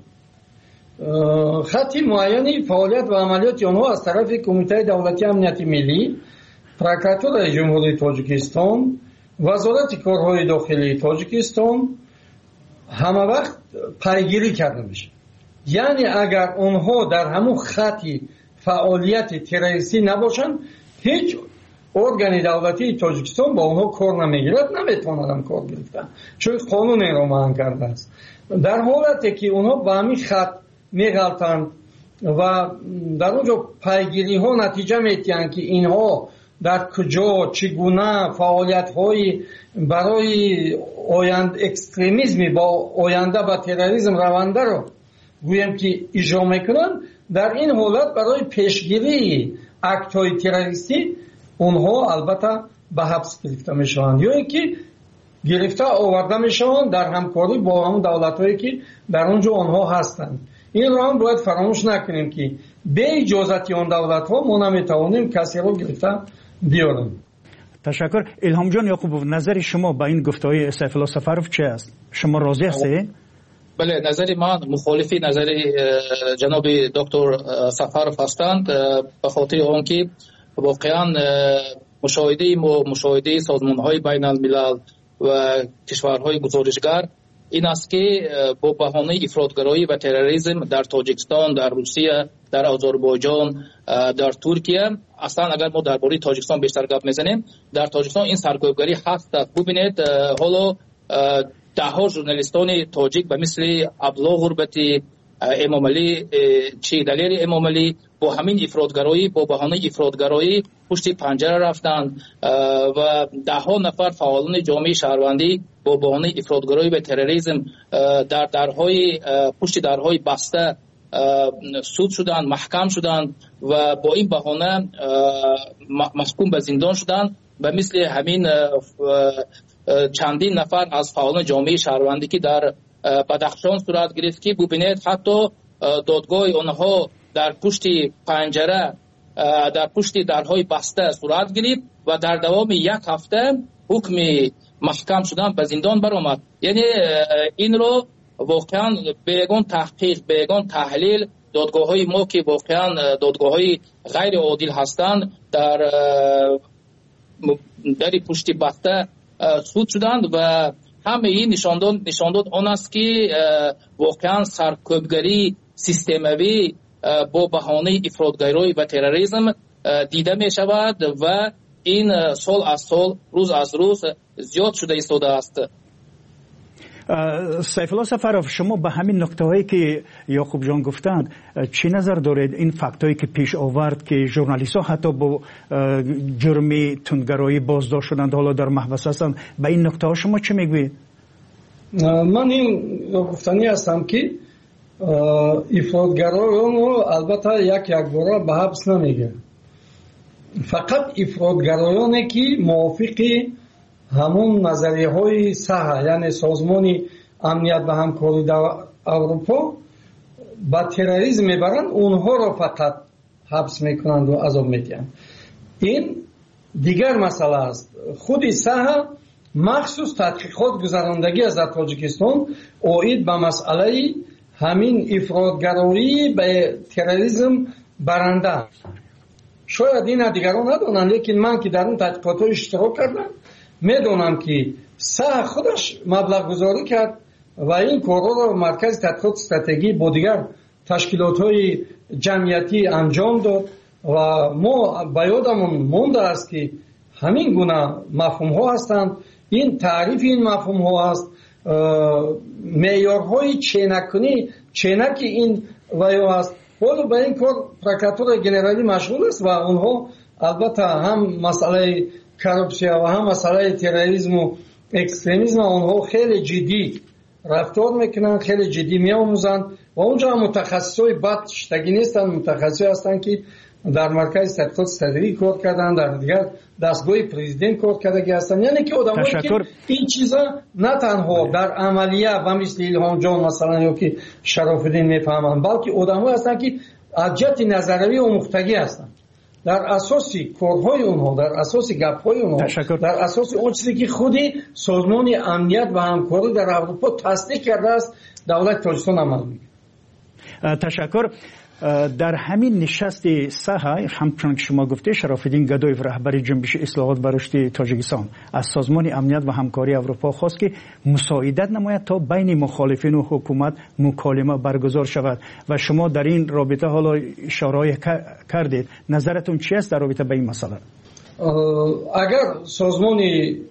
خط معینی فعالیت و عملیات آنها از طرف کمیته دولتی امنیت ملی، پروکراتور جمهوری تاجیکستان، وزارت کارهای داخلی تاجیکستان همه وقت پیگیری کرده میشه. یعنی اگر آنها در همون خطی فعالیت تروریستی نباشند، هیچ ارگان دولتی تاجیکستان با آنها کار نمیگیرد، نمیتونند کار گرفتن، چون قانون این را معنی کرده است. در حالتی که آنها با همین خط میغلطند و در اونجا پیگیری ها نتیجه میتیند که اینها در کجا چگونه فعالیت های برای آیند اکستریمیزمی با آینده با تروریسم رونده رو گویم که اجرا میکنن، در این حالت برای پیشگیری اکت های تروریستی اونها البته به حبس گرفته میشوند یا اینکه گرفته آورده میشوند در همکاری با همون دولت هایی که در اونجا آنها هستند. این را هم باید فراموش نکنیم که به اجازت آن دولت ها ما نمیتوانیم کسی را گرفته بیاریم. تشکر. الهام جان یعقوبوف، نظر شما با این گفته‌های سیف الله سفروف چه است؟ شما راضی هستید؟ بله، نظر من مخالفی نظر جناب دکتر سفروف هستند، به خاطر آنکه واقعا مشاهده ما مشاهده سازمان‌های بین الملل و کشورهای گزارشگر این است که با بهانه افراطگرایی و تروریسم در تاجیکستان، در روسیه، در آذربایجان، در ترکیه، اصلا اگر ما درباره تاجیکستان بیشتر گپ میزنیم، در تاجیکستان این سرکوبگری هست. ببینید حالا ده ها ژورنالیستان تاجیک به مثل ابلا غربتی، امام علی چی دلیر امام علی با همین افراطگرایی، با بهانه افراطگرایی پشت پنجره رفتند و ده ها نفر فعالان جامعه شهروندی با بهانه افراطگرایی و تروریسم در درهای پشت درهای بسته سود شدند، محکم شدند و با این بهانه محکوم به زندان شدند. و مثل همین چندین نفر از فعالان جامعه شهروندی که در بدخشان صورت گرفت که ببینید حتی دادگاه آنها در پشت پنجره، در پشت درهای بسته صورت گرفت و در دوام یک هفته حکم محکم شدن به زندان برآمد. یعنی این رو واقعا بیگان تحقیق، بیگان تحلیل دادگاه های ما که واقعا دادگاه های غیر عادل هستند در در پشت بسته سود شدند و همه این نشانداد نشانداد آن است که واقعا سرکوبگری سیستموی با بهانه افراطگرایی و تروریسم دیده می شود و این سال از سال، روز از روز زیاد شده ایستاده است. سیف الله سفرов، شما به همین نکته هایی که یعقوب جان گفتند چی نظر دارید؟ این فکت هایی که پیش آورد که ژورنالیست ها حتی با جرم تندگرایی بازداشت شدند، حالا در محبس هستند، به این نکته ها شما چی میگویید؟ من این گفتنی هستم که افراطگرایان رو البته یک یک بار به حبس نمیگه، فقط افراطگرایانی که موافق همون نظریه های صحه، یعنی سازمان امنیت و همکاری در اروپا با تروریسم میبرند، اونها رو فقط حبس میکنند و عذاب میدهند. این دیگر مسئله است. خود صحه مخصوص تحقیقات گذراندگی از تاجیکستان اوید به مسئله همین افراطگرایی به تروریسم برنده. شاید این دیگران ندونن، لیکن من که در اون تحقیقات اشتراک کردم میدونم که صح خودش مبلغ گذاری کرد و این کارها رو مرکز تحقیقات استراتژی با دیگر تشکیلات های جمعیتی انجام داد و ما به یادمون مونده است که همین گونه مفهوم ها هستند. این تعریف این مفهوم ها است، معیارهای چینکنی چینک این ویو است. حالا به این کار پروکراتور جنرالی مشغول است و اونها البته هم مسئله کارپسیا و هم مسئله تروریسم و اکستریمیسم اونها خیلی جدی رفتار میکنن، خیلی جدی میآموزند و اونجا متخصصای بد شتگی نیستن، متخصصی هستند که در مرکز تحقیقات استراتژی کار کردن، در دیگر دستگاه پرزیدنت کار کرده هستند. یعنی که آدمایی که این چیزا نه تنها در عملیه و مثل الهام جان مثلا یا که شرف الدین میفهمند، بلکه آدمایی هستند که از جهت نظروی و مختگی هستند. در اساسی کارهای اونها، در اساسی گپ‌های اونها، در اساس اون چیزی که خودی سازمان امنیت و همکاری در اروپا تصدیق کرده است، دولت تاجیکستان عمل می‌کند. تشکر. در همین نشست صحه همچون که شما گفته، شرف الدین گدایف رهبر جنبش اصلاحات و رشد تاجیکستان از سازمان امنیت و همکاری اروپا خواست که مساعدت نماید تا بین مخالفین و حکومت مکالمه برگزار شود و شما در این رابطه حالا اشاره کردید. نظرتون چی است در رابطه با این مسئله؟ اگر سازمان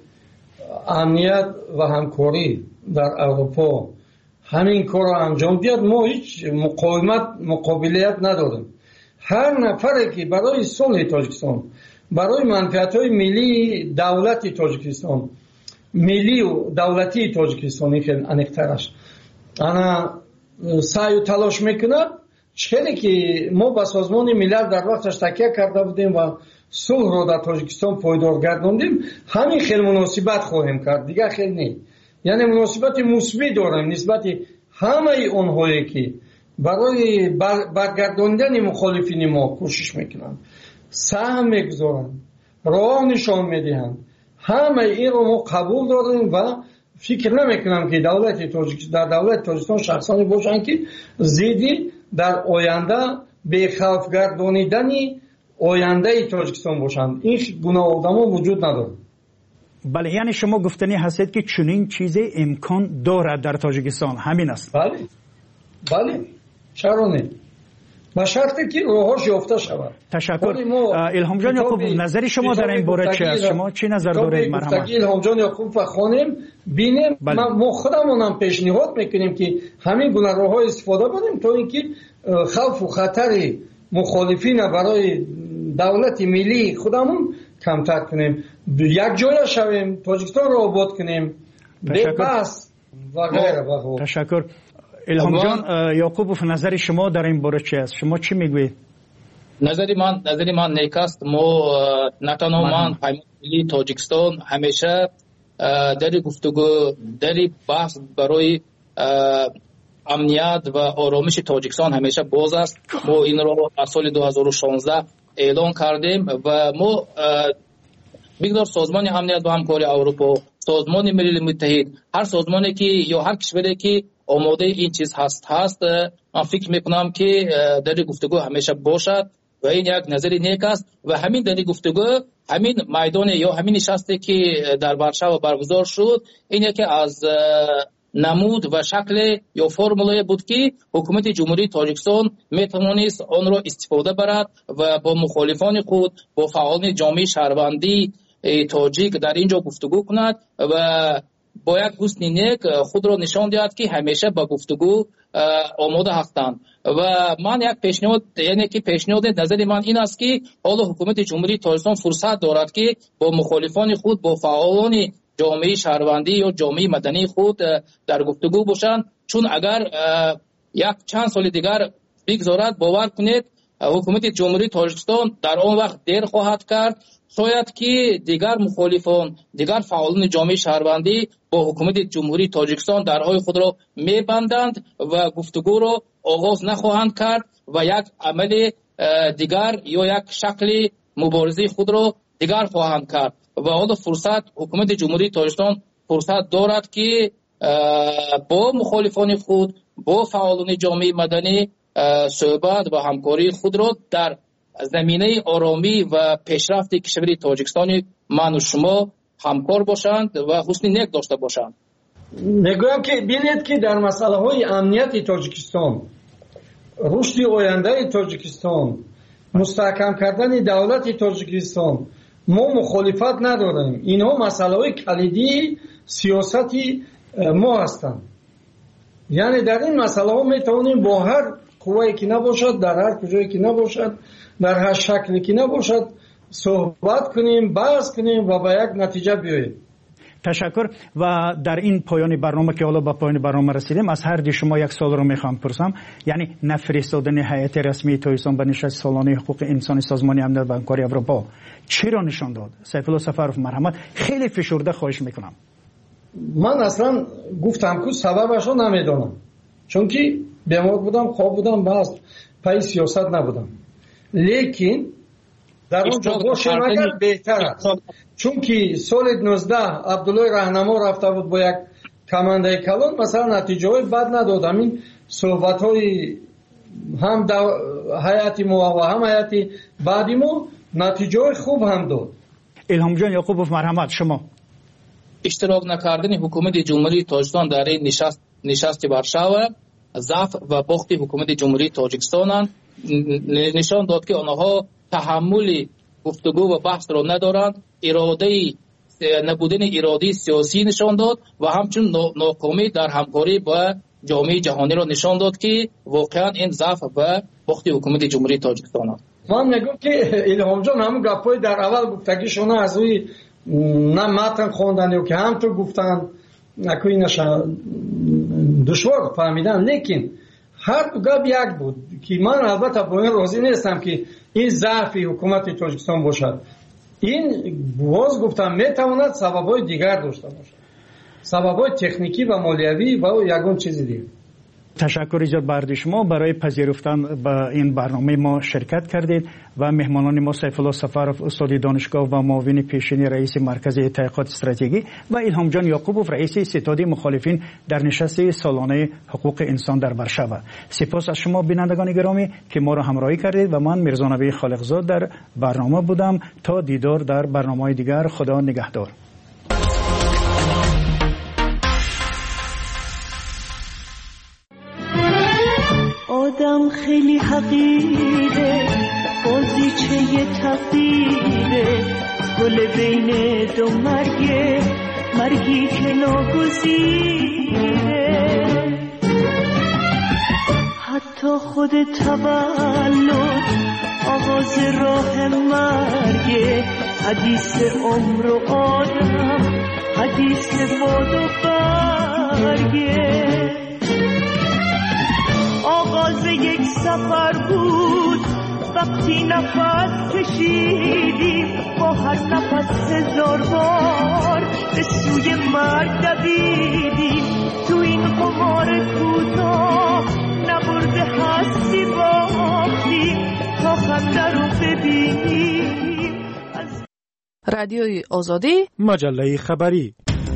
امنیت و همکاری در اروپا همین کار رو انجام دید، ما هیچ مقاومت مقابلیت نداریم. هر نفری که برای صلح تاجیکستان، برای منفعت‌های ملی دولت تاجیکستان، ملی و دولتی تاجیکستان که انیکترش انا سعی و تلاش میکند، چیزی که ما با سازمان ملل در وقتش تکیه کرده بودیم و صلح رو در تاجیکستان پایدار گرداندیم، همین خیلی مناسبت خواهیم کرد، دیگه خیلی نه. یعنی مناسبت مثبت داریم نسبت همه اونهایی که برای برگرداندن مخالفین ما کوشش میکنند، سهم میگذارند، راه نشان میدهند. همه این رو ما قبول داریم و فکر نمیکنم که دولت تاجیکستان در دولت تاجیکستان شخصانی باشند که زیدی در آینده به خوف گردانیدن آینده تاجیکستان باشند. این گونه آدما وجود نداره. بله، یعنی شما گفتنی هستید که چنین چیزی امکان دارد در تاجیکستان، همین است؟ بله بله، چرا نه؟ با شرطی که راهش یافته شود. تشکر. الهام جان یعقوب، نظر شما در این باره چی است؟ شما چی نظر دارید؟ مرحبا. الهام جان یعقوب بخوانیم ببینیم، ما خودمون هم پیشنهاد میکنیم که همین گونه راه‌ها استفاده کنیم تا اینکه خوف و خطر مخالفین برای دولت ملی خودمون کمتر کنیم، یک جای شویم، تاجیکستان رو آباد کنیم، بس و غیره و غیره. تشکر. الهام جان یعقوب، نظر شما در این باره چی است؟ شما چی میگوید؟ نظری من نظری من نیکست. ما نه تنها من پیمان ملی تاجیکستان همیشه در گفتگو در بحث برای امنیت و آرامش تاجیکستان همیشه باز است. ما این رو از سال دو هزار و شانزده اعلان کردیم و ما بگذار سازمان امنیت و همکاری اروپا، سازمان ملل متحد، هر سازمانی که یا هر کشوری که آماده این چیز هست هست من فکر میکنم که در گفتگو همیشه باشد و این یک نظری نیک است و همین در گفتگو همین میدان یا همین نشستی که در ورشو برگزار شد این یکی از نمود و شکل یا فرموله بود که حکومت جمهوری تاجیکستان میتوانست آن را استفاده برد و با مخالفان خود، با فعالان جامعه شهروندی تاجیک در اینجا گفتگو کند و با یک حسن نیک خود را نشان دهد که همیشه با گفتگو آماده هستند. و من یک پیشنهاد، یعنی که پیشنهاد نظر من این است که حالا حکومت جمهوری تاجیکستان فرصت دارد که با مخالفان خود، با فعالان جامعه شهروندی یا جامعه مدنی خود در گفتگو باشند، چون اگر یک چند سال دیگر بگذارد باور کنید حکومت جمهوری تاجیکستان در آن وقت دیر خواهد کرد، شاید که دیگر مخالفان، دیگر فعالان جامعه شهروندی با حکومت جمهوری تاجیکستان درهای خود را میبندند و گفتگو را آغاز نخواهند کرد و یک عمل دیگر یا یک شکل مبارزه خود را دیگر خواهند کرد و حالا فرصت حکومت جمهوری تاجیکستان فرصت دارد که با مخالفان خود، با فعالان جامعه مدنی صحبت و همکاری خود را در زمینه آرامی و پیشرفت کشور تاجیکستان من و شما همکار باشند و حسن نیک داشته باشند. میگویم که بینید که در مسئله های امنیت تاجیکستان، رشد آینده تاجیکستان، مستحکم کردن دولت تاجیکستان ما مخالفت نداریم. اینها مسئله های کلیدی سیاستی ما هستند. یعنی در این مسئله ها میتوانیم با هر قوایی که نباشد، در هر کجایی که نباشد، در هر شکلی که نباشد صحبت کنیم، بحث کنیم و به یک نتیجه بیاییم. تشکر. و در این پایان برنامه که حالا به پایان برنامه رسیدیم، از هر دی شما یک سوال رو میخوام پرسم، یعنی نفرستادن هیئت رسمی تاجیکستان به نشست سالانه حقوق انسان سازمان امنیت و همکاری اروپا چی را نشان داد؟ سیف الله سفرов مرحمت، خیلی فشرده خواهش میکنم. من اصلا گفتم که سببش رو نمیدونم، چون که بیمار بودم، خواب بودم، بس پای سیاست نبودم. لیکن در اونجا باشم اگر بهتر است، چون که سال نوزده عبدالله رهنما رفته بود با یک کمانده کلان، مثلا نتیجه های بد نداد. همین صحبت های هم حیاتی ما و هم حیاتی بعدی ما نتیجه های خوب هم داد. الهام جان یعقوب مرحمت، شما اشتراک نکردن حکومت جمهوری تاجیکستان در این نشست نشست ورشو ضعف و باخت حکومت جمهوری تاجیکستان نشان داد که آنها تحمل گفتگو و بحث را ندارند. اراده نبودن اراده سیاسی نشان داد و همچنین ناکامی در همکاری با جامعه جهانی را نشان داد که واقعا این ضعف و باخت حکومت جمهوری تاجیکستان است. من میگم که الهام جان همون گپای در اول گفتگیشون از روی نه متن خواندن که هم تو گفتن نکوی نشان دشوار فهمیدن، لیکن هر دو گپ یک بود که من البته با این راضی نیستم که این ضعف حکومت تاجیکستان باشد. این باز گفتم میتواند سبب‌های دیگر داشته باشد، سبب‌های تکنیکی و مالیوی و یگان چیزی دیگر. تشکر ایجاد برای شما برای پذیرفتن به این برنامه ما شرکت کردید و مهمانان ما سیف الله سفرов استاد دانشگاه و معاون پیشین رئیس مرکز تحقیقات استراتژی و الهام جان یعقوبov رئیس ستاد مخالفین در نشست سالانه حقوق انسان در ورشو. سپاس از شما بینندگان گرامی که ما را همراهی کردید و من میرزا نبی خالقزاد در برنامه بودم. تا دیدار در برنامه دیگر، خدا نگهدار. حقیره بازیچه تقدیره گل بین دو مرگه مرگی که ناگزیره حتی خود تولد آغاز راه مرگه حدیث عمر و آدم حدیث باد و برگه آغاز یک سفر بود وقتی نفس کشیدیم با هر نفس هزار بار به سوی مرگ دویدیم تو این قمار کوتاه نبرده هستی باختیم تا خنده رو ببینیم. رادیوی آزادی مجله خبری.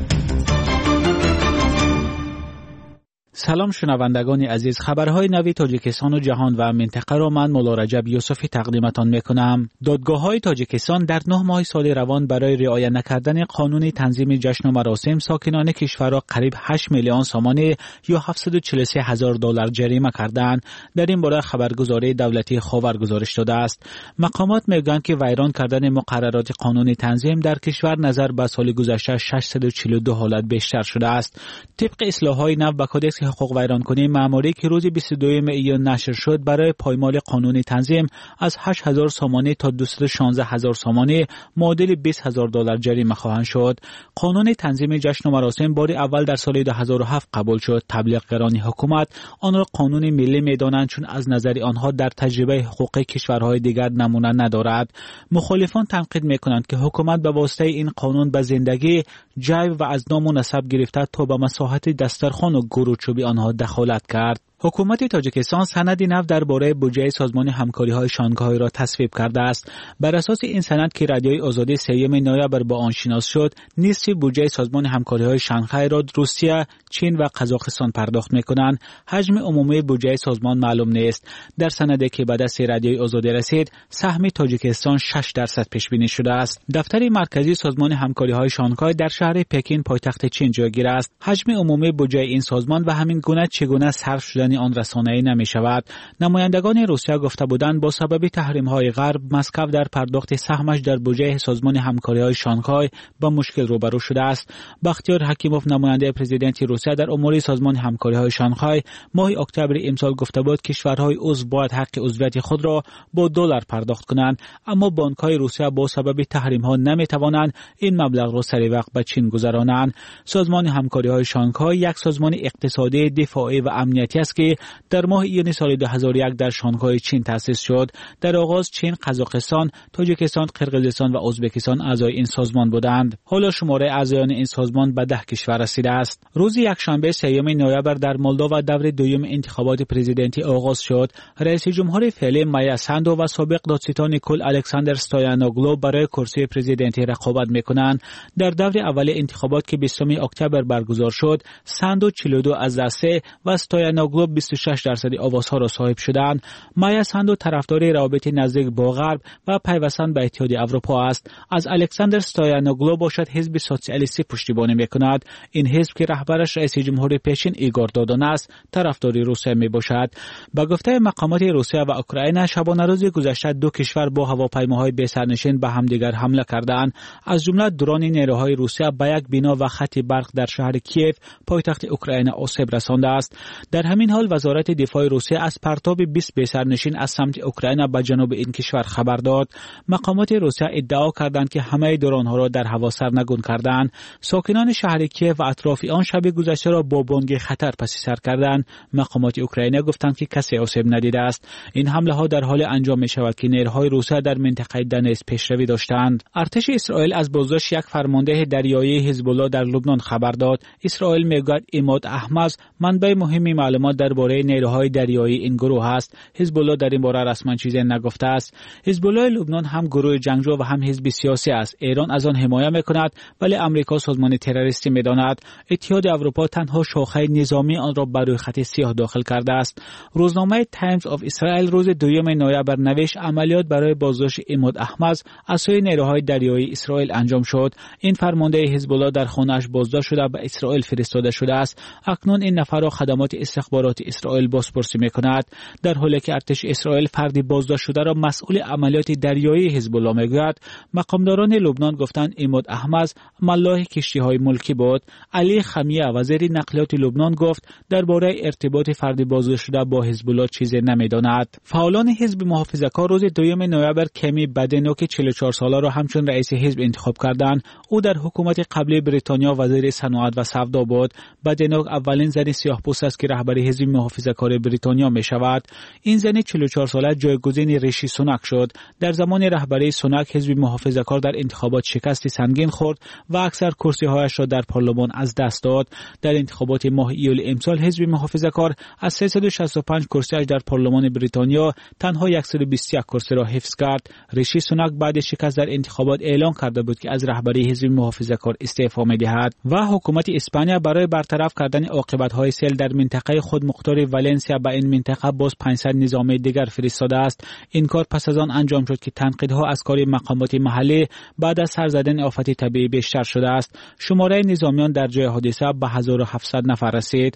سلام شنوندگان عزیز، خبرهای نوی تاجیکستان و جهان و منطقه را من مولا رجب یوسفی تقدیمتان میکنم. دادگاه‌های تاجیکستان در نه ماه سال روان برای رعایت نکردن قانون تنظیم جشن و مراسم ساکنان کشور را قریب هشت میلیون سامانه یا هفتصد و چهل و سه هزار دلار جریمه کردند. در این باره خبرگزاری دولتی خاور گزارش داده است. مقامات میگویند که ویران کردن مقررات قانون تنظیم در کشور نظر به سال گذشته ششصد و چهل و دو حالت بیشتر شده است. طبق اصلاح‌های نو به کدکس حقوق ویرانکنی معماری که روز بیست و دوم ایون نشر شد برای پایمال قانون تنظیم از هشت هزار سامانه تا دویست و شانزده هزار سامانه معادل بیست هزار دلار جریمه خواهند شد. قانون تنظیم جشن و مراسم بار اول در سال دو هزار و هفت قبول شد. تبلیغگران حکومت آن را قانون ملی می‌دانند چون از نظر آنها در تجربه حقوقی کشورهای دیگر نمونه ندارد. مخالفان تنقید می‌کنند که حکومت به واسطه این قانون به زندگی، جو و از نام و نسب گرفته تا به مساحت دسترخوان و گروه چوبی آنها دخالت کرد. حکومت تاجیکستان سندی نو درباره بودجه سازمان همکاری‌های شانگهای را تصویب کرده است. بر اساس این سند که رادیوی آزادی سوم نوامبر با آن شناس شد، نصف بودجه سازمان همکاری‌های شانگهای را روسیه، چین و قزاقستان پرداخت می‌کنند. حجم عمومی بودجه سازمان معلوم نیست. در سندی که به دست رادیوی آزادی رسید، سهم تاجیکستان شش درصد پیش بینی شده است. دفتر مرکزی سازمان همکاری‌های شانگهای در شهر پکین پایتخت چین جایگیر است. حجم عمومی بودجه این سازمان و همین گونه چگونه صرف شدن آن رسانه‌ای نمی شود. نمایندگان روسیه گفته بودند با سبب تحریم‌های غرب مسکو در پرداخت سهمش در بودجه سازمان همکاری‌های شانگهای با مشکل روبرو شده است. بختیار حکیموف نماینده پرزیدنت روسیه در امور سازمان همکاری‌های شانگهای ماه اکتبر امسال گفته بود کشورهای عضو باید حق عضویت خود را با دلار پرداخت کنند، اما بانک‌های روسیه با سبب تحریم‌ها نمی‌توانند این مبلغ را سریع وقت به چین گذرانند. سازمان همکاری‌های شانگهای یک سازمان اقتصادی، دفاعی و امنیتی است که در ماه ایون سال دو هزار و یک در شانگهای چین تأسیس شد. در آغاز چین، قزاقستان، تاجیکستان، قرقیزستان و ازبکستان اعضای این سازمان بودند. حالا شماره اعضایان این سازمان به ده کشور رسیده است. روز یکشنبه سوم نوامبر در مولدووا دور دوم انتخابات پرزیدنتی آغاز شد. رئیس جمهور فعلی مایا ساندو و سابق دادستان کل الکساندر ستویانوگلو برای کرسی پرزیدنتی رقابت می‌کنند. در دور اول انتخابات که بیستم اکتبر برگزار شد، ساندو چهل و دو از سه و ستویانوگلو بیست و شش درصد آوازها را صاحب شدند. مایا ساندو طرفدار روابط نزدیک با غرب و پیوستن به اتحادیه اروپا است. از الکساندر ستویانوگلو باشد حزب سوسیالیستی پشتیبانی می‌کند. این حزب که رهبرش رئیس جمهور پیشین ایگور دادان است، طرفدار روسیه میباشد. با گفته مقامات روسیه و اوکراین، شبانه روز گذشته دو کشور با هواپیماهای بی سرنشین به همدیگر حمله کردند. از جمله درون نیروهای روسیه به یک بنا و خط برق در شهر کیف، پایتخت اوکراین، آسیب رسانده است. در همین حال وزارت دفاع روسیه از پرتاب بیست بی سرنشین از سمت اوکراین به جنوب این کشور خبر داد. مقامات روسیه ادعا کردند که همه درون‌ها را در هوا سرنگون کردند. ساکنان شهر کیف و اطراف آن شب گذشته را با بانگ خطر پس سر کردند. مقامات اوکراین گفتند که کسی آسیب ندیده است. این حمله ها در حال انجام می شود که نیروهای روسیه در منطقه دنیس پیشروی داشتند. ارتش اسرائیل از بازداشت یک فرمانده دریایی حزب الله در لبنان خبر داد. اسرائیل میگوید عماد احمز منبع مهمی معلومات درباره نیروهای دریایی این گروه است. حزب الله در این باره رسما چیزی نگفته است. حزب الله لبنان هم گروه جنگجو و هم حزب سیاسی است. ایران از آن حمایت میکند ولی امریکا سازمان تروریستی میداند. اتحاد اروپا تنها شاخه نظامی آن را بر روی خط سیاه داخل کرده است. روزنامه تایمز آف اسرائیل روز دوم نوامبر نوشت عملیات برای بازداشت عماد احمز از سوی نیروهای دریایی اسرائیل انجام شد. این فرمانده حزب الله در خانه‌اش بازداشت شده به اسرائیل فرستاده شده است. اکنون این نفر را خدمات استخبارات اطلاعات اسرائیل بازپرسی میکند، در حالی که ارتش اسرائیل فردی بازداشت شده را مسئول عملیات دریایی حزب الله میگوید. مقامداران لبنان گفتند عماد احمد ملاح کشتی‌های ملکی بود. علی خمیه وزیر نقلیات لبنان گفت درباره ارتباط فردی بازداشت شده با حزب الله چیزی نمیداند. فعالان حزب محافظه‌کار روز دوم نوامبر کمی بدنوک چهل و چهار ساله را همچون رئیس حزب انتخاب کردند. او در حکومت قبلی بریتانیا وزیر صنعت و سودا بود. بدنوک اولین زن سیاه‌پوست است که رهبر حزب محافظه‌کار بریتانیا می شود. این زن چهل و چهار ساله جایگزین ریشی سوناک شد. در زمان رهبری سوناک حزب محافظه‌کار در انتخابات شکستی سنگین خورد و اکثر کرسی‌هایش را در پارلمان از دست داد. در انتخابات ماه ایول امسال حزب محافظه‌کار از سیصد و شصت و پنج کرسی‌اش در پارلمان بریتانیا تنها صد و بیست و یک کرسی را حفظ کرد. ریشی سوناک بعد شکست در انتخابات اعلام کرده بود که از رهبری حزب محافظه‌کار استعفا می‌دهد و حکومت اسپانیا برای برطرف کردن عاقبت‌های سیل در منطقه خودمختار والنسیا به این منطقه باز پانصد نظامی دیگر فرستاده است. این کار پس از آن انجام شد که تنقیدها از کار مقامات محلی بعد از سر زدن آفت طبیعی بیشتر شده است. شماره نظامیان در جای حادثه به هزار و هفتصد نفر رسید.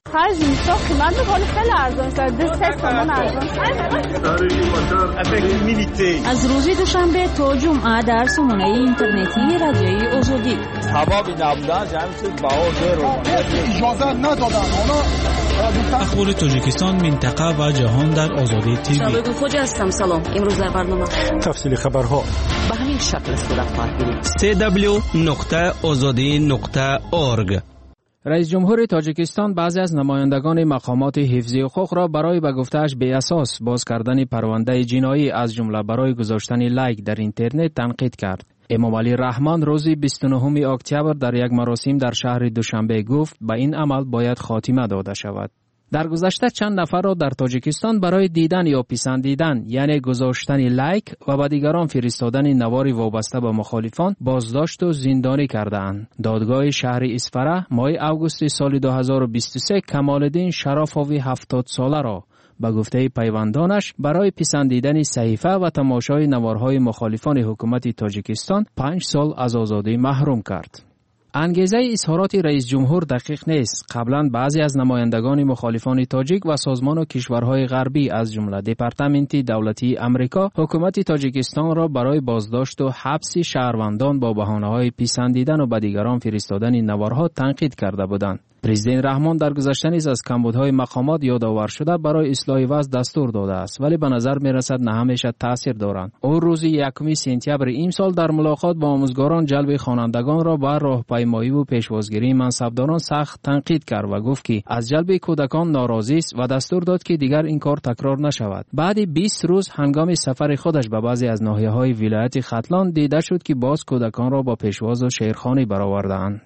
از روز دوشنبه تا جمعه در سامانه اینترنتی رادیوی آزادی سببی نبودن جمعیت بهار اجازه ندادن. اخبار تاجیکستان، منطقه و جهان در آزادی تیوی. شباب خوش هستم. سلام. امروز در برنامه تفصیل خبرها به همین شکل صورت خواهد گرفت. سی دبلیو نقطه آزادی نقطه اورگ. رئیس جمهور تاجیکستان بعضی از نمایندگان مقامات حفظی حقوق را برای به گفته‌اش بی اساس باز کردن پرونده جنایی از جمله برای گذاشتن لایک در اینترنت تنقید کرد. امام علی رحمان روز بیست و نه اکتبر در یک مراسم در شهر دوشنبه گفت به این عمل باید خاتمه داده شود. در گذشته چند نفر را در تاجیکستان برای دیدن یا پسندیدن یعنی گذاشتن لایک و به دیگران فرستادن نواری وابسته به مخالفان بازداشت و زندانی کرده‌اند. دادگاه شهر اسفره ماه اوگوست سال دو هزار و بیست و سه کمال‌الدین شرافاوی هفتاد ساله را به گفته پیوندانش برای پسندیدن صحیفه و تماشای نوارهای مخالفان حکومت تاجیکستان پنج سال از آزادی محروم کرد. انگیزه اظهارات رئیس جمهور دقیق نیست. قبلا بعضی از نمایندگان مخالفان تاجیک و سازمان و کشورهای غربی از جمله دپارتمنت دولتی امریکا حکومت تاجیکستان را برای بازداشت و حبس شهروندان با بهانه‌های پسندیدن و به دیگران فرستادن نوارها تنقید کرده بودند. پرزیدنت رحمان در گذشته نیز از کمبودهای مقامات یادآور شده برای اصلاح وضع دستور داده است، ولی به نظر می‌رسد نه همیشه تاثیر دارند. او روز یکم سپتامبر امسال در ملاقات با آموزگاران جلب خوانندگان را بر راهپیمایی و پیشوازگیری منصبداران سخت تنقید کرد و گفت که از جلب کودکان ناراضی است و دستور داد که دیگر این کار تکرار نشود. بعد بیست روز هنگام سفر خودش به بعضی از ناحیه‌های ولایت ختلان دیده شد که باز کودکان را با پیشواز و شعرخوانی برآورده‌اند.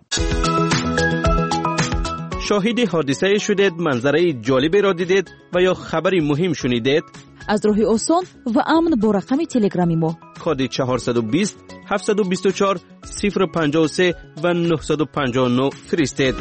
شاهد حادثه شدید، منظره جالبی را دیدید و یا خبری مهم شنیدید؟ از راه آسان و امن با رقم تلگرامی ما کد چهارصد و بیست هفتصد و بیست و چهار صفر پنجاه و سه و نهصد و پنجاه و نه فرستید.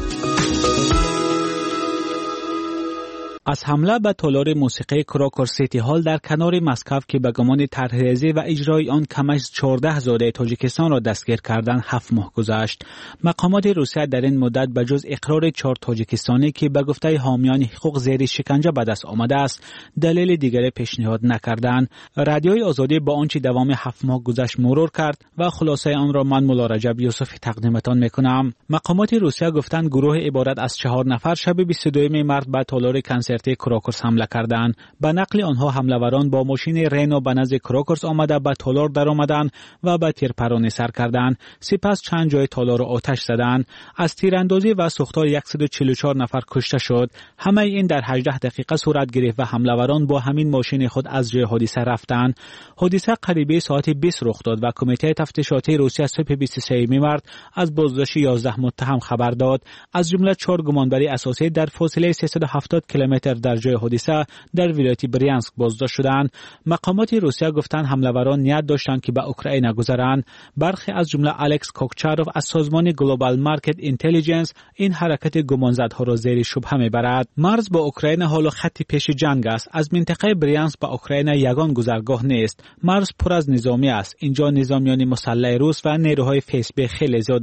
از حمله به تالار موسیقی کراکور سیتی هال در کنار مسکو که به گمان طرحریزی و اجرای آن کم از چهارده زاده تاجیکستان را دستگیر کردن هفت ماه گذشت. مقامات روسیه در این مدت به جز اقرار چهار تاجیکستانی که به گفته حامیان حقوق زیر شکنجه به دست آمده است دلیل دیگری پیشنهاد نکردند. رادیوی آزادی با آنچه دوام هفت ماه گذشت مرور کرد و خلاصه آن را من مولا رجب یوسفی تقدیمتان میکنم. مقامات روسیه گفتند گروه عبارت از چهار نفر شب بیست و دو مارس به تالار کنسرت کراکورس حمله کردند. به نقل آنها حمله‌وران با ماشین رنو به نزد کراکورس آمده به تالار در آمدند و به تیرپرانی سر کردند. سپس چند جای تالار را آتش زدند. از تیراندازی و سوختار صد و چهل و چهار نفر کشته شد. همه این در هجده دقیقه صورت گرفت و حمله‌وران با همین ماشین خود از جای حادثه رفتند. حادثه قریب ساعت بیست رخ داد و کمیته تفتیشاتی روسیه صبح بیست و سه مارس از بازداشت یازده متهم خبر داد. از جمله چهار گمانبری اساسی در فاصله سیصد و هفتاد کیلومتر در جای حادثه در ولایت بریانسک بازداشت شدند. مقامات روسیه گفتند حمله‌وران نیت داشتند که به اوکراین گذرند. برخی از جمله الکس کوکچاروف از سازمان گلوبال مارکت اینتلیجنس این حرکت گمانزدها را زیر شبهه میبرد. مرز با اوکراین حالا خط پیش جنگ است. از منطقه بریانسک به اوکراین یگان گذرگاه نیست. مرز پر از نظامی است. اینجا نظامیان مسلح روس و نیروهای فسب خیلی زیادند.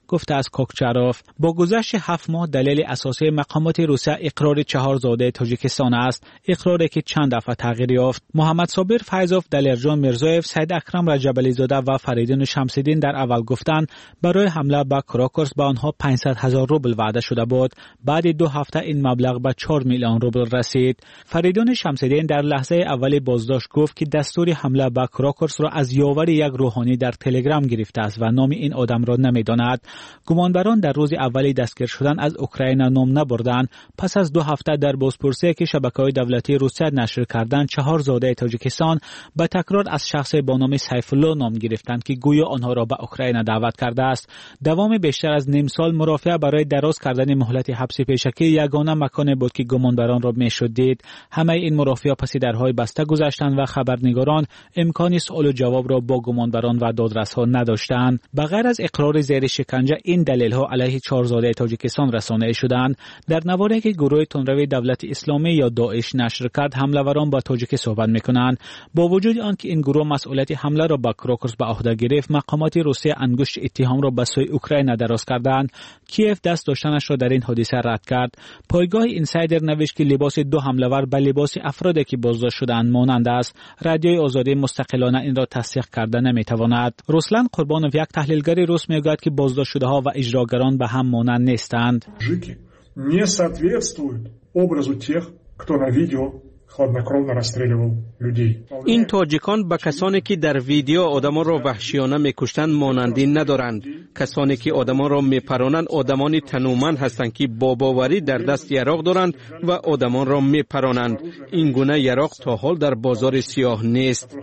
گفته است کوکچاروف. با گذشت هفت ماه دلیل اساسی مقامات روسیه اقرار چهار زاده تاجیکستان است، اقراری که چند دفعه تغییر یافت. محمد صابر فیضوف، دلیرجان میرزویف، سید اکرم رجبالی زاده و فریدون شمس‌الدین در اول گفتند برای حمله به کراکرس به آنها پانصد هزار روبل وعده شده بود. بعد دو هفته این مبلغ به چهار میلیون روبل رسید. فریدون شمس‌الدین در لحظه اول بازداشت گفت که دستور حمله به کراکرس را از یاور یک روحانی در تلگرام گرفته است و نام این آدم را نمی‌داند. گمانبران در روز اولی دستگیر شدن از اوکراین نام نبردند. پس از دو هفته در بازپرسی که شبکه‌های دولتی روسیه نشر کردند، چهار زاده تاجیکستان به تکرار از شخص با نام سیف الله نام گرفتند که گویا آنها را به اوکراین دعوت کرده است. دوام بیشتر از نیم سال مرافعه برای دراز کردن مهلت حبس پیشکی یگانه مکانی بود که گمانبران را میشد دید. همه این مرافعه پس درهای بسته گذشتند و خبرنگاران امکان سوال و جواب را با گمانبران و دادرس‌ها نداشتند. بغیر از اقرار زیر شکنجه، این دلیل‌ها علیه چهار زاده تاجیکستان رسانه‌ای شدند. در نواری که گروه تندروی دولت اسلامی یا داعش نشر کرد، حمله‌وران با تاجیکی صحبت می‌کنند. با وجود آنکه این گروه مسئولیت حمله را به کراکرس به عهده گرفت، مقامات روسیه انگشت اتهام را به سوی اوکراین دراز کردند. کیف دست داشتنش را در این حادثه رد کرد. پایگاه اینسایدر نوشت که لباس دو حمله‌ور به لباس افرادی که بازداشت شدند مانند است. رادیوی آزادی مستقلانه این را تصدیق کرده نمی‌تواند. رسلان قربانوف، یک تحلیلگر روس، میگوید که بازداشت شده‌ها و اجراگران به هم مانند نیستند. не соответствует образу тех, кто на видео хладнокровно расстреливал людей. این تاجیکان به کسانی که در ویدیو آدمان را وحشیانه میکشتند مانندی ندارند. کسانی که آدمان را میپرانند آدمانی تنومند هستند که با باوری در دست یراق دارند و آدمان را میپرانند. این گونه یراق تا حال در بازار سیاه نیست.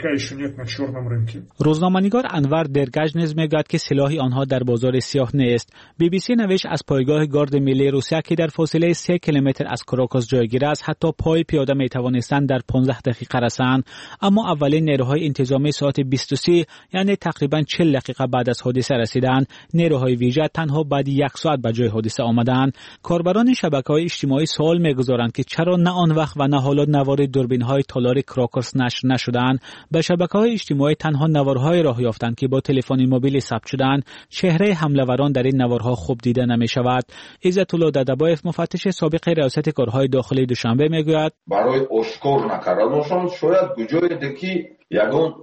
روزنامه‌نگار انور درگژ نیز میگوید که سلاح آنها در بازار سیاه نیست. بی بی سی نوشت از پایگاه گارد ملی روسیه که در فاصله سه کیلومتر از کراکوس جایگیر است، حتی پای پیاده می توانستند در پانزده دقیقه رسند، اما اولین نیروهای انتظامی ساعت بیست و سه یعنی تقریبا چهل دقیقه بعد از حادثه رسیدند. نیروهای ویژه تنها بعد یک ساعت به جای حادثه آمدند. کاربران شبکه‌های اجتماعی سوال می‌گذارند که چرا نه آن وقت و نه حالا نوار دوربین‌های تالار کراکرس نشر نشدند. به شبکه‌های اجتماعی تنها نوارهای راه یافتند که با تلفن موبیل ثبت شدند. چهره حمله‌وران در این نوارها خوب دیده نمی‌شود. عزت الله ددبایف، مفتش سابق ریاست کارهای داخلی دوشنبه می‌گوید برای اشکار نکردنشان شاید گوجایده که یگان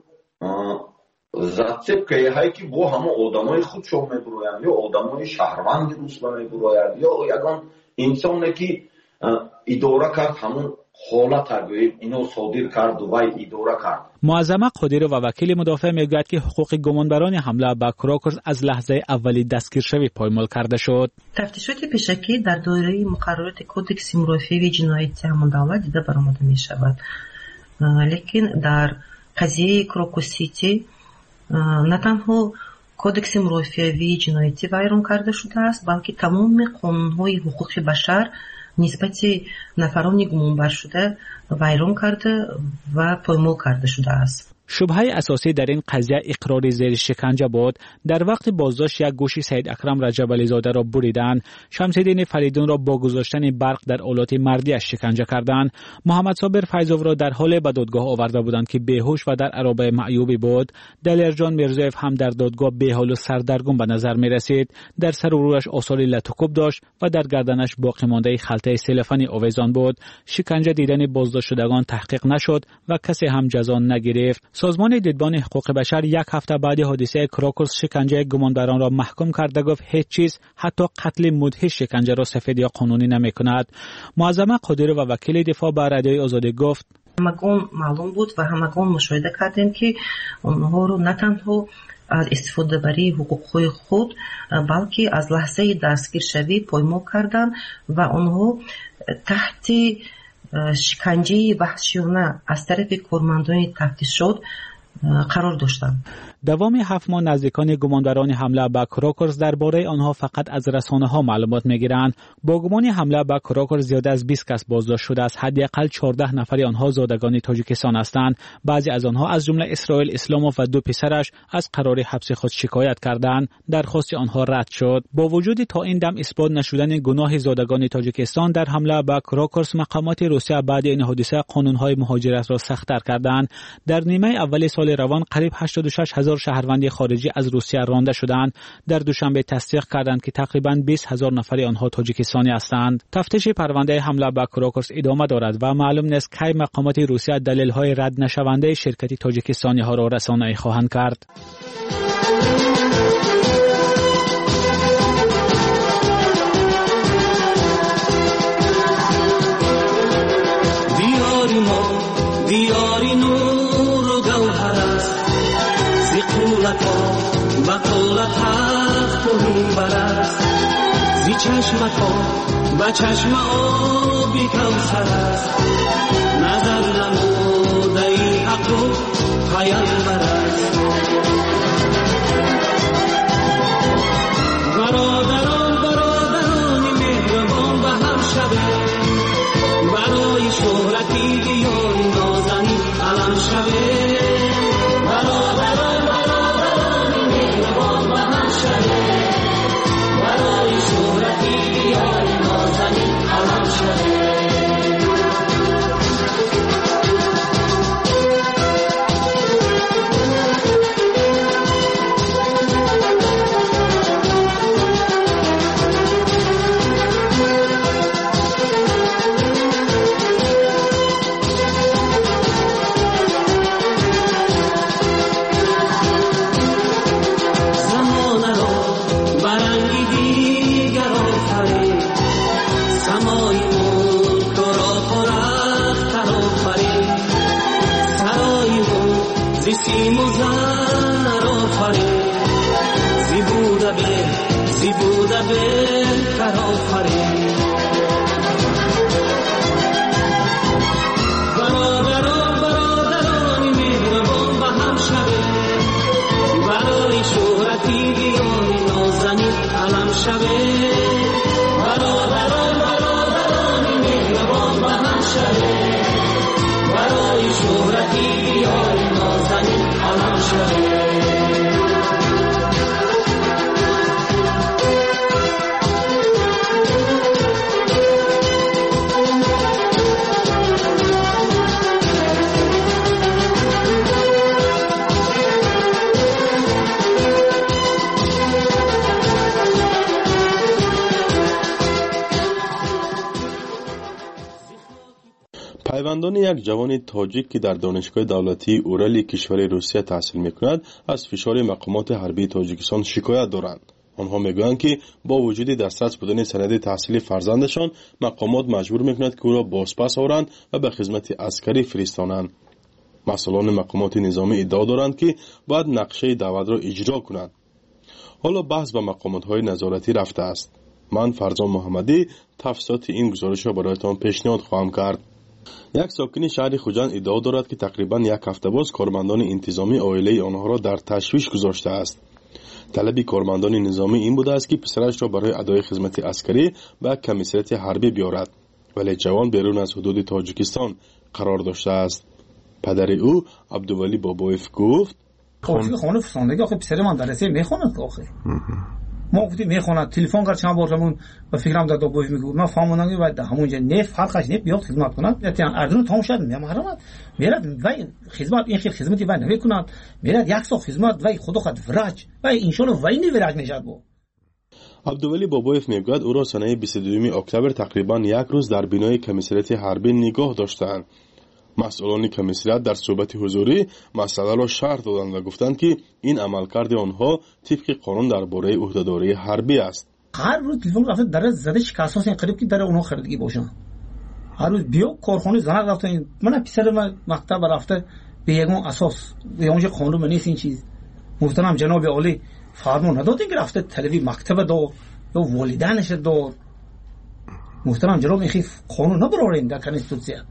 зацепкаи ҳае ки бо ҳамон одамои худшон мебуроянд ё одамои шаҳрванди русба мебурояд ё ягон инсоне ки идора кард ҳамон ҳолата гӯем ино содир карду вай идора кард. معظمه قادری و وکیل مدافع میگوید که حقوق گمانبران حمله به کراکرس از لحظه اولی دستگیر شوی پایمال کرده شد. تفتیشات پیشکی در دایره مقررات کدکس مرافعه جنایتی همون دولت دیده برآمده می شود. لیکن در قضیه کراکوس سیتی نه تنها کدکس مرافعه جنایتی ویران کرده شده است، بلکه تمام قانون‌های حقوق بشر نسبت نفران گمانبر شده ویران کرده و پایمال کرده شده است. شبهه اساسی در این قضیه اقرار زیر شکنجه بود. در وقت بازداشت یک گوشی سید اکرم رجبالی زاده را بریدند. شمس‌الدین فریدون را با گذاشتن برق در آلات مردیش شکنجه کردند. محمد صابر فیضوف را در حال به دادگاه آورده بودند که بیهوش و در عرابه معیوبی بود. دلیرجان میرزویف هم در دادگاه بی‌حال و سردرگم به نظر می رسید. در سر و رویش آثار لطوکوب داشت و در گردنش باقی مانده خلطه سلفنی آویزان بود. شکنجه دیدن بازداشت شدگان تحقیق نشد و کسی هم جزا نگرفت. سازمان دیدبان حقوق بشر یک هفته بعد حادثه کراکوس شکنجه گمانداران را محکوم کرده گفت هیچ چیز حتی قتل مدهش شکنجه را سفید یا قانونی نمی کند. معظمه قادری و وکیل دفاع به رادیوی آزادی گفت همگان معلوم بود و همگان مشاهده کردیم که آنها رو نه تنها از استفاده بری حقوقهای خود بلکه از لحظه دستگیر شوی پایمال کردند و آنها تحت شکنجه وحشیانه از طرف کارمندان تفتیشات قرار داشتند. دوام هفت ماه نزدیکان گمانداران حمله به کراکرس درباره آنها فقط از رسانه‌ها معلومات می‌گیرند. با گمان حمله به کراکرس زیاده از بیست کس بازداشت شده است. حداقل چهارده نفر آنها زادگان تاجیکستان هستند. بعضی از آنها از جمله اسرائیل اسلاموف و دو پسرش از قرار حبس خود شکایت کردند. درخواست آنها رد شد. با وجود تا این دم اثبات نشدن گناه زادگان تاجیکستان در حمله به کراکرس، مقامات روسیه بعد این حادثه قانون‌های مهاجرت را سخت‌تر کردند. در نیمه اول سال روان قریب هشتاد و شش هزار هزار شهروند خارجی از روسیه رانده شدند. در دوشنبه تصدیق کردند که تقریباً بیست هزار نفر آنها تاجیکستانی هستند. تفتیش پرونده حمله به کراکوس ادامه دارد و معلوم نیست کی مقامات روسیه دلیل‌های رد نشونده شرکت تاجیکستانی ها را رسانه‌ای خواهند کرد. دیاری نور و گوهر است زی قولت ها و قولت تخت و میبر است زی چشمت ها و چشم آبی کوثر است نظر نموده ای حق و پیامبر است برادران برادرانی مهربان به هم شبه برای شهرتی دیاری نازنی علم شبه برادران برادران مهربان به هم شبه برای شهرتی دیاری نازنی علم شبه پیوندان یک جوان تاجیک که در دانشگاه دولتی اورال کشور روسیه تحصیل میکند از فشار مقامات حربی تاجیکستان شکایت دارند. آنها میگویند که با وجود دسترس بودن سند تحصیلی فرزندشان مقامات مجبور میکند که او را بازپس آورند و به خدمت عسکری فرستانند. مسئولان مقامات نظامی ادعا دارند که باید نقشه دعوت را اجرا کنند. حالا بحث به مقامات های نظارتی رفته است. من فرزان محمدی تفصیلات این گزارش را برایتان پیشنهاد خواهم کرد. یک ساکن شهر خوجند ادعا دارد که تقریبا یک هفته باز کارمندان انتظامی عائله آنها را در تشویش گذاشته است. طلب کارمندان نظامی این بوده است که پسرش را برای ادای خدمت عسکری به کمیسریت حربی بیارد، ولی جوان بیرون از حدود تاجیکستان قرار داشته است. پدر او عبدولی بابایف گفت خانه خانه فرستندگی آخه پسر من درسه میخواند آخه ما گفتیم میخواند تلفن کرد چند بار همون به فکرم داد بابایف میگفت من فهمیدم که بعد همونجا نف خلقش نف بیاد خدمت کند یعنی اردن تمام شد میام حرامت میرد وای خدمت این خیلی خدمتی وای نمیکند میرد یک سال خدمت وای خدا خود ورج وای ان شاء الله وای نورج نشد بو. عبدولی بابایف میگوید او را سنه بیست و دوم اکتبر تقریبا یک روز در بینای کمیسریت حربی نگاه داشتند. مسئولان کمیسریت در صحبت حضوری مسئله را شرح دادند و گفتند که این عملکرد آنها طبق قانون درباره عهدهداری حربی است. هر روز تلفن رفته در زده شکاست این قریب که در اونها خریدگی باشن. هر روز بیا کارخانه زنگ رفته من پسر من مکتب رفته به یگان اساس به اونجا قانون نیست این چیز. محترم جناب عالی فرمان ندادین که رفته تلوی مکتب دار یا والدینش دار. محترم جناب این قانون نبرارین در کنستیتوسیا.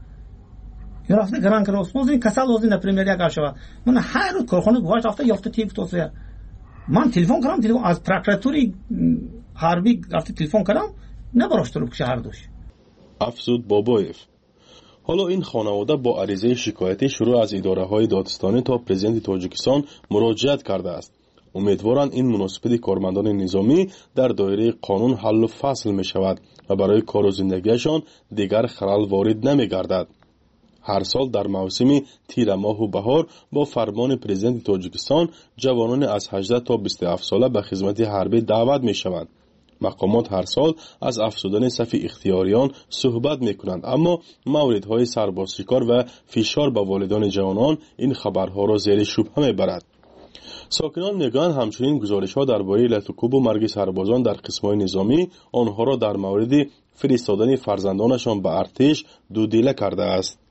یا رفته گران کراس موزی کسال وزی نپریمریا گاشوا من هر روز کارخانه گواش رفته یافته تیپ توسیا من تلفن کردم تلفن از پروکراتوری حربی رفته تلفن کردم نبراشت رو شهر دوش. افزود بابایف. حالا این خانواده با عریضه شکایتی شروع از اداره های دادستانی تا پرزیدنت تاجیکستان مراجعت کرده است. امیدوارند این مناسبت کارمندان نظامی در دایره قانون حل و فصل می شود و برای کار و زندگیشان دیگر خلل وارد نمی گردد. هر سال در موسم تیر ماه و بهار با فرمان پرزیدنت تاجیکستان جوانان از هجده تا بیست و هفت ساله به خدمت حربی دعوت می شوند. مقامات هر سال از افزودن صف اختیاریان صحبت می کنند، اما موردهای سربازشکار و فشار به والدان جوانان این خبرها را زیر شبهه می برد. ساکنان میگویند همچنین گزارش ها درباره لطوکوب و مرگ سربازان در قسم‌های نظامی آنها را در مورد فرستادن فرزندانشان به ارتش دودیله کرده است.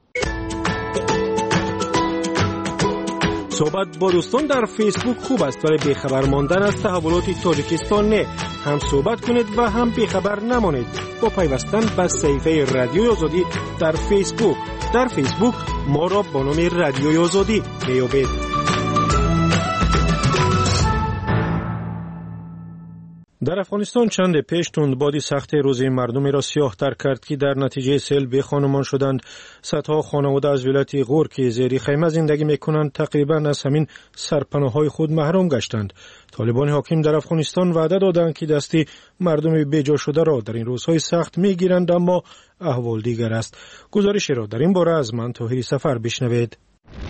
صحبت با دوستان در فیسبوک خوب است، ولی بیخبر ماندن از تحولات تاجیکستان نه. هم صحبت کنید و هم بیخبر نمانید با پیوستن به صفحه رادیوی آزادی در فیسبوک. در فیسبوک ما را با نام رادیوی آزادی بیابید. در افغانستان چند پیش تندبادی سخت روزی مردمی را سیاه تر کرد که در نتیجه سیل بیخانمان شدند. صدها خانواده از ولایت غور که زیر خیمه زندگی میکنند تقریبا از همین سرپناه‌های خود محروم گشتند. طالبان حاکم در افغانستان وعده دادند که دستی مردم بیجا شده را در این روزهای سخت میگیرند، اما احوال دیگر است. گزارشی را در این باره از من طاهری سفر بشنوید.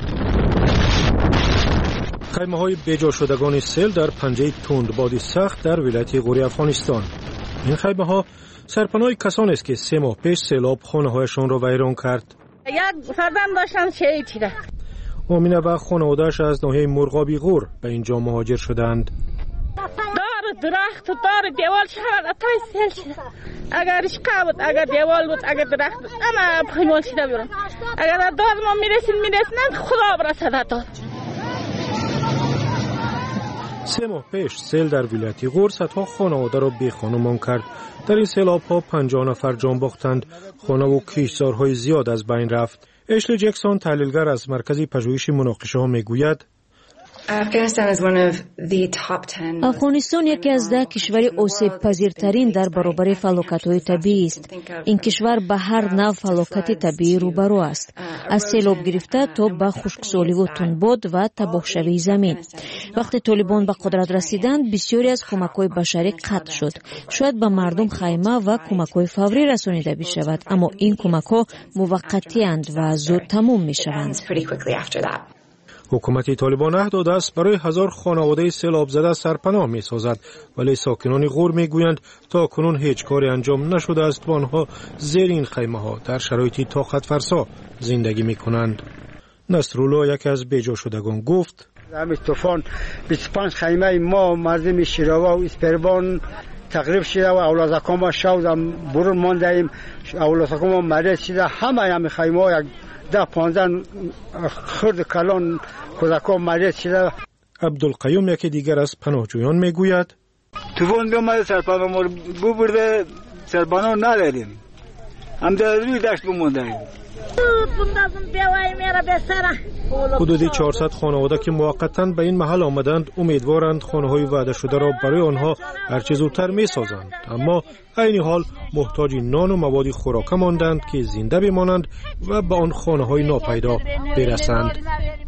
خیمه های بیجا شدگان سیل در پنجه تندباد سخت در ولایت غور افغانستان. این خیمه ها سرپناه کسانی است که سه ماه پیش سیلاب خانه هایشان را ویران کرد. یک فرزند داشتن شهید شده. آمینه و خانواده‌اش از ناحیه مرغابی غور به اینجا مهاجر شدند. دار درخت و دار دیوال شد اتای سیل شده. اگر اشقا بود، اگر دیوال بود، اگر درخت بود، اما پنوال شده بیرون. اگر داد ما میرسیم میرسیم خدا برسد داد. سه ماه پیش سیل در ولایت غور صدها خانواده را بیخانمان کرد. در این سیلاب ها پنجاه نفر جان باختند. خانه و کشتزارهای زیاد از بین رفت. اشلی جکسون تحلیلگر از مرکز پژوهش مناقشه ها میگوید افغانستان یکی از ده کشور آسیب پذیرترین در برابر فلاکت‌های طبیعی است. این کشور به هر نوع فلاکت طبیعی روبرو است، از سیلاب گرفته تا به خشکسالی و تندباد و تباهشوی زمین. وقتی طالبان به قدرت رسیدند بسیاری از کمک‌های بشری قطع شد. شاید به مردم خیمه و کمک‌های فوری رسانیده بشود، اما این کمک‌ها موقتی اند و زود تمام می‌شوند. حکومت طالبان عهد داده است برای هزار خانواده سیلاب زده سرپناه می سازد، ولی ساکنان غور می گویند تا کنون هیچ کاری انجام نشده است و آنها زیر این خیمه ها در شرایطی طاقت فرسا زندگی می کنند. نصرالله یکی از بیجا شدگان گفت همین طوفان بیست و پنج خیمه ما مردم شیراوا و اسپربان تقریب شده و اولادکان ما شودم برون ماندهیم، اولادکان ما مریض شده. همه همین خیمه ها یک ده پانزده خرد کلان کودکان مریض شده. عبدالقیوم یکی دیگر از پناهجویان میگوید طوفان بیامده سرپناه ما ببرده، سرپناه نداریم، هم در روی دشت بماندهیم. حدودی چهارصد خانواده که موقتاً به این محل آمدند امیدوارند خانه‌های وعده شده را برای آنها هرچه زودتر می‌سازند، اما عین حال محتاج نان و مواد خوراکه ماندند که زنده بمانند و به آن خانه‌های ناپیدا برسند.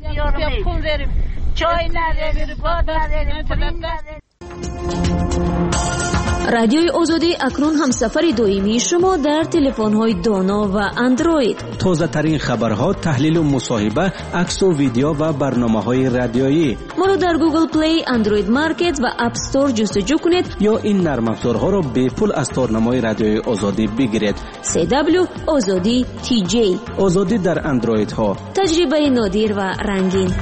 رادیوی آزادی اکنون همسفر دائمی شما در تلفن‌های دانا و اندروید. تازه ترین خبرها، تحلیل و مصاحبه، عکس و ویدیو و برنامه‌های رادیویی. ما را در گوگل پلی، اندروید مارکت و اپ استور جستجو کنید یا این نرم افزارها را به پول از تارنمای رادیوی آزادی بگیرید. سی دبلیو آزادی تی جی. آزادی در اندروید ها. تجربه نادر و رنگین.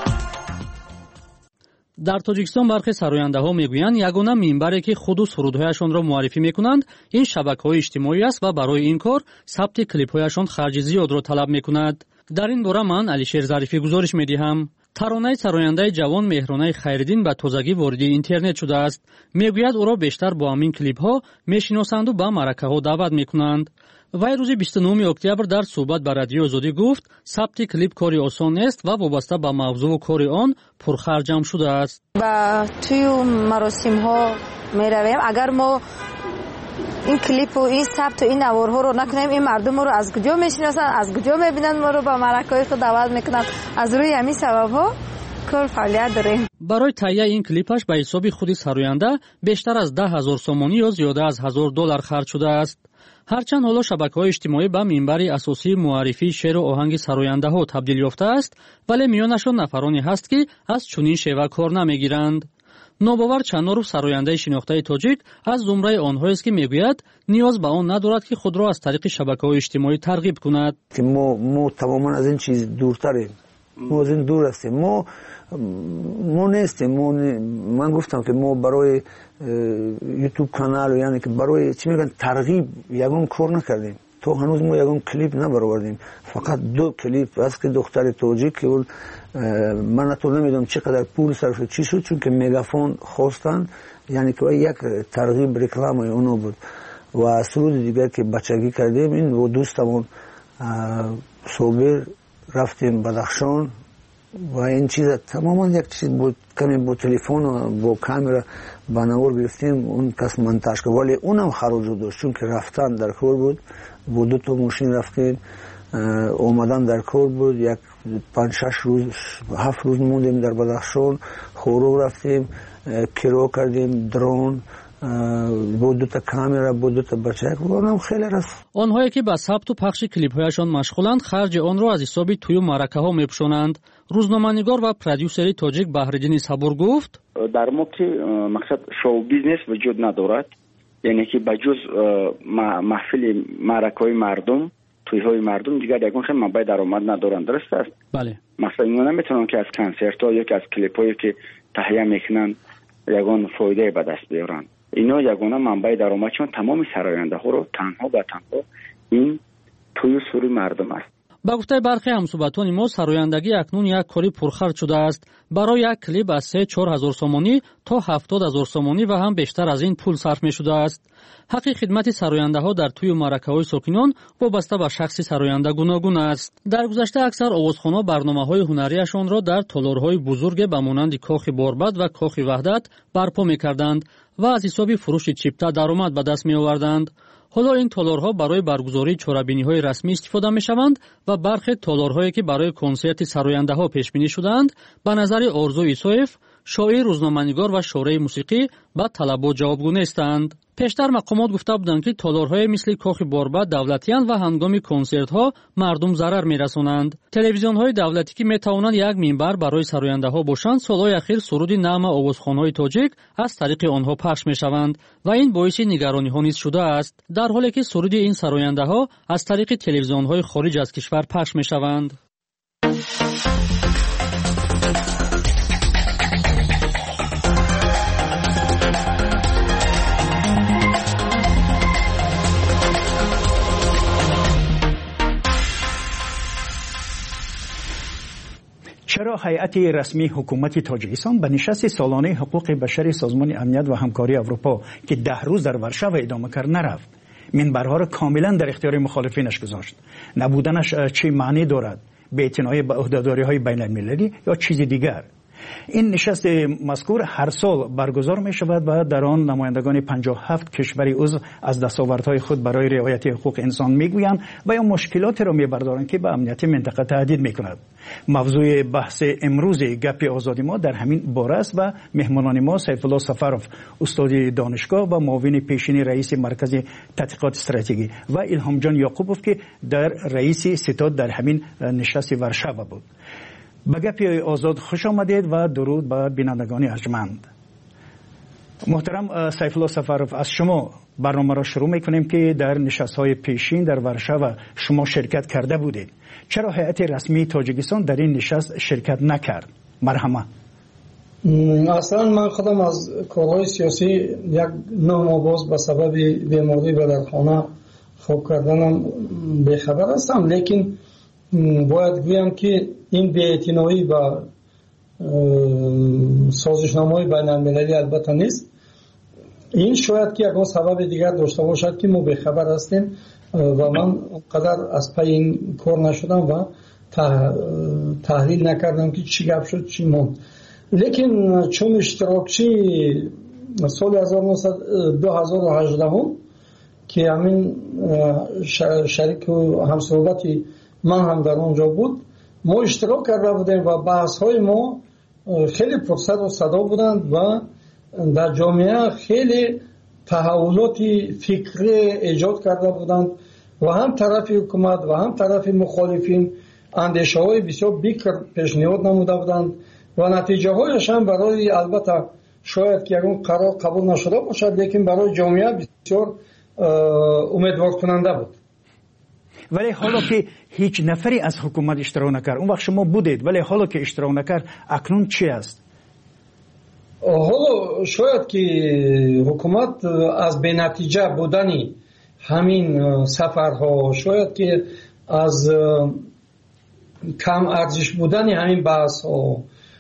در تاجیکستان برخی سرآینده‌ها میگویند یگانه منبری که خود و سرودهایشان را معرفی میکنند این شبکه‌های اجتماعی است و برای این کار ثبت کلیپ‌هایشان خرج زیاد را طلب میکند. در این باره من علیشیر ظریفی گزارش میدهم. ترانه سرآینده جوان مهرانه خیرالدین به تازگی وارد اینترنت شده است. میگوید او را بیشتر با همین کلیپ‌ها میشناسند و به معرکه‌ها دعوت میکنند. وی روز بیست و نهم اکتبر در صحبت با رادیو آزادی گفت ثبت کلیپ کاری آسان است و وابسته به موضوع و کار آن پرخرجم شده است. با توی مراسم ها می رویم، اگر ما این کلیپ و این ثبت و این نوارها رو نکنیم این مردم رو از کجا میشناسن، از کجا میبینن ما رو به معرکه‌های خود دعوت میکنن. از روی همین سبب ها کل فعالیت داریم. برای تهیه این کلیپش به حساب خود سراینده بیشتر از ده هزار سومانی یا زیاده از هزار دلار خرج شده است. ҳарчанд ҳоло шабакаҳои иҷтимоӣ ба минбари асосии муаррифии шеъру оҳанги сарояндаҳо табдил ёфтааст, вале миёнашон нафароне ҳаст, ки аз чунин шева кор намегиранд. нобовар Чаноров, сарояндаи шинохтаи тоҷик, аз зумраи онҳоест, ки мегӯяд ниёз ба он надорад, ки худро аз тариқи шабакаҳои иҷтимоӣ тарғиб кунад. мо мо тамоман аз ин чиз дуртарем, мо аз ин дур ҳастем, мо мо нестем. Ман гуфтам ки мо барои ютуб канал, яъне ки барои чӣ мегӯянд тарғиб ягон кор накардем. то ҳанӯз мо ягон клип набаровардем. Фақат ду клип аст, ки духтари тоҷик, ки он ман ҳатто намедонам чӣ қадар пул сарф шуд, чӣ шуд, чунки мегафон хостанд, яъне ки як тарғиб рекламаи оно буд. ва суруди дигар ки бачагӣ кардем, ин бо дӯстамон Собир рафтем Бадахшон ва ин чиза тамоман як чиз буд, каме бо телефон ва бо камера ба навор гирифтем, он кас монтаж кард, вале онам хароҷот дошт, чунки рафтан дар кор буд, бо ду то мошин рафтем, омадан дар кор буд, як панҷ шаш рӯз ҳафт рӯз мондем дар Бадахшон, хорӯ рафтем, киро кардем дрон бо дута камера, бо дута бачак, онам хеле раст. онҳое ки ба сабту пахши клипҳояшон машғуланд, харҷи онро аз ҳисоби тӯю маъракаҳо мепӯшонанд. рӯзноманигор ва продюсери тоҷик Баҳриддини Сабур гуфт: дар мо ки мақсад шоу бизнес вуҷуд надорад, яъне ки ба ҷуз маҳфили маъракаҳои мардум, тӯйҳои мардум дигар ягон хел манбаи даромад надоранд. дуруст аст? бале. масалан ино наметавонанд ки аз консертҳо ё ки аз клипҳое ки таҳия мекунанд ягон фоидае ба даст биёранд. ино ягона манбаи даромадшон тамоми сарояндаҳоро танҳо ба танҳо ин тӯю сури мардум аст. ба гуфтаи бархе ҳамсуҳбатони мо, сарояндагӣ акнун як кори пурхарҷ шудааст. барои як клип аз се чор ҳазор сомонӣ то ҳафтод ҳазор сомонӣ ва ҳам бештар аз ин пул сарф мешудааст. ҳаққи хидмати сарояндаҳо дар тӯю маъракаҳои сокинон вобаста ба шахси сароянда гуногун аст. дар гузашта аксар овозхонҳо барномаҳои ҳунарияшонро дар толорҳои бузурге ба монанди Кохи Борбад ва Кохи Ваҳдат барпо мекарданд ва аз ҳисоби фурӯши чипта даромад ба даст меоварданд. ҳоло ин толорҳо барои баргузории чорабиниҳои расмӣ истифода мешаванд ва бархе толорҳое, ки барои консерти сарояндаҳо пешбинӣ шудаанд, ба назари Орзу Исоев, шоир, рӯзноманигор ва шораи мусиқӣ, ба талабот ҷавобгӯ нестанд. пештар мақомот гуфта буданд, ки толорҳое мисли Кохи Борбад давлатиянд ва ҳангоми консертҳо мардум зарар мерасонанд. телевизионҳои давлатӣ, ки метавонанд як минбар барои сарояндаҳо бошанд, солҳои ахир суруди наъма овозхонҳои тоҷик аз тариқи онҳо пахш мешаванд ва ин боиси нигарониҳо низ шудааст, дар ҳоле ки суруди ин сарояндаҳо аз тариқи телевизионҳои хориҷ аз кишвар пахш мешаванд. چرا هیئت رسمی حکومت تاجیکستان به نشست سالانه حقوق بشر سازمان امنیت و همکاری اروپا که ده روز در ورشو ادامه کرد نرفت؟ منبرها را کاملا در اختیار مخالفینش گذاشت. نبودنش چه معنی دارد؟ بی‌اعتنایی به عهده‌داری‌های بین‌المللی یا چیز دیگر؟ این نشست مذکور هر سال برگزار می شود و در آن نمایندگان پنجاه و هفت کشور عضو از دستاوردهای خود برای رعایت حقوق انسان میگویند و یا مشکلاتی را میبردارند که به امنیت منطقه تهدید میکند. موضوع بحث امروز گپ آزادی ما در همین باره است و مهمانان ما سیف الله سفروف، استاد دانشگاه و معاون پیشین رئیس مرکز تحقیقات استراتژی و الهام جان یعقوبوف که در رئیس ستاد در همین نشست ورشو بود. به گپ آزاد خوش آمدید و درود به بینندگان ارجمند. محترم سیف الله سفروف، از شما برنامه را شروع میکنیم که در نشست‌های پیشین در ورشو شما شرکت کرده بودید. چرا هیئت رسمی تاجیکستان در این نشست شرکت نکرد؟ مرحمت. اصلا من خودم از کارهای سیاسی یک نه ماه باز به سبب بیماری به در خانه خواب کردنم بیخبر هستم، لیکن باید گویم که این بی‌اعتنایی با سازشنامه‌های بین‌المللی البته نیست. این شاید که یک سبب دیگر داشته باشد که ما بیخبر هستیم و من قدر از پی این کار نشدم و تحلیل نکردم که چی گپ شد چی موند. لیکن چون اشتراکچی سال دو هزار و هجده که همین شریک و همصحبتی من هم در اونجا بود، ما اشتراک کرده بودیم و بحث های ما خیلی پرسر و صدا بودند و در جامعه خیلی تحولاتی فکری ایجاد کرده بودند و هم طرف حکومت و هم طرف مخالفین اندیشه های بسیار بیکر پیشنهاد نموده بودند و نتیجه هایش هم برای البته شاید که اون قرار قبول نشده باشد لیکن برای جامعه بسیار امیدوار کننده بود. ولی حالا که هیچ نفری از حکومت اشتراک نکرد، اون وقت شما بودید، ولی حالا که اشتراک نکرد اکنون چی است؟ حالا شاید که حکومت از به نتیجه بودنی همین سفرها، شاید که از کم ارزش بودنی همین بحث ها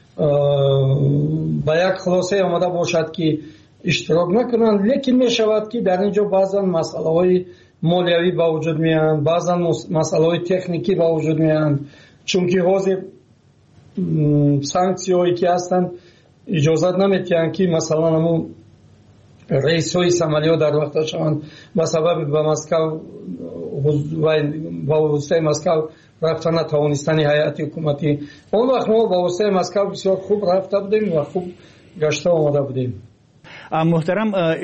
با یک خلاصه آمده باشد که اشتراک نکنند، لیکن می شود که در اینجا بعضا مسئله های مالیوی با وجود میان، بعضا مسئله های تکنیکی با وجود میان، چون که حاضر سانکسی هایی که هستند اجازت نمیتیند که مثلا همون رئیس های سمالیو در وقت شوند به سبب به مسکو و واسطه مسکو رفتن نتوانستن هیئت حکومتی. اون وقت ما با واسطه مسکو بسیار خوب رفته بودیم و خوب گشته آمده بودیم. محترم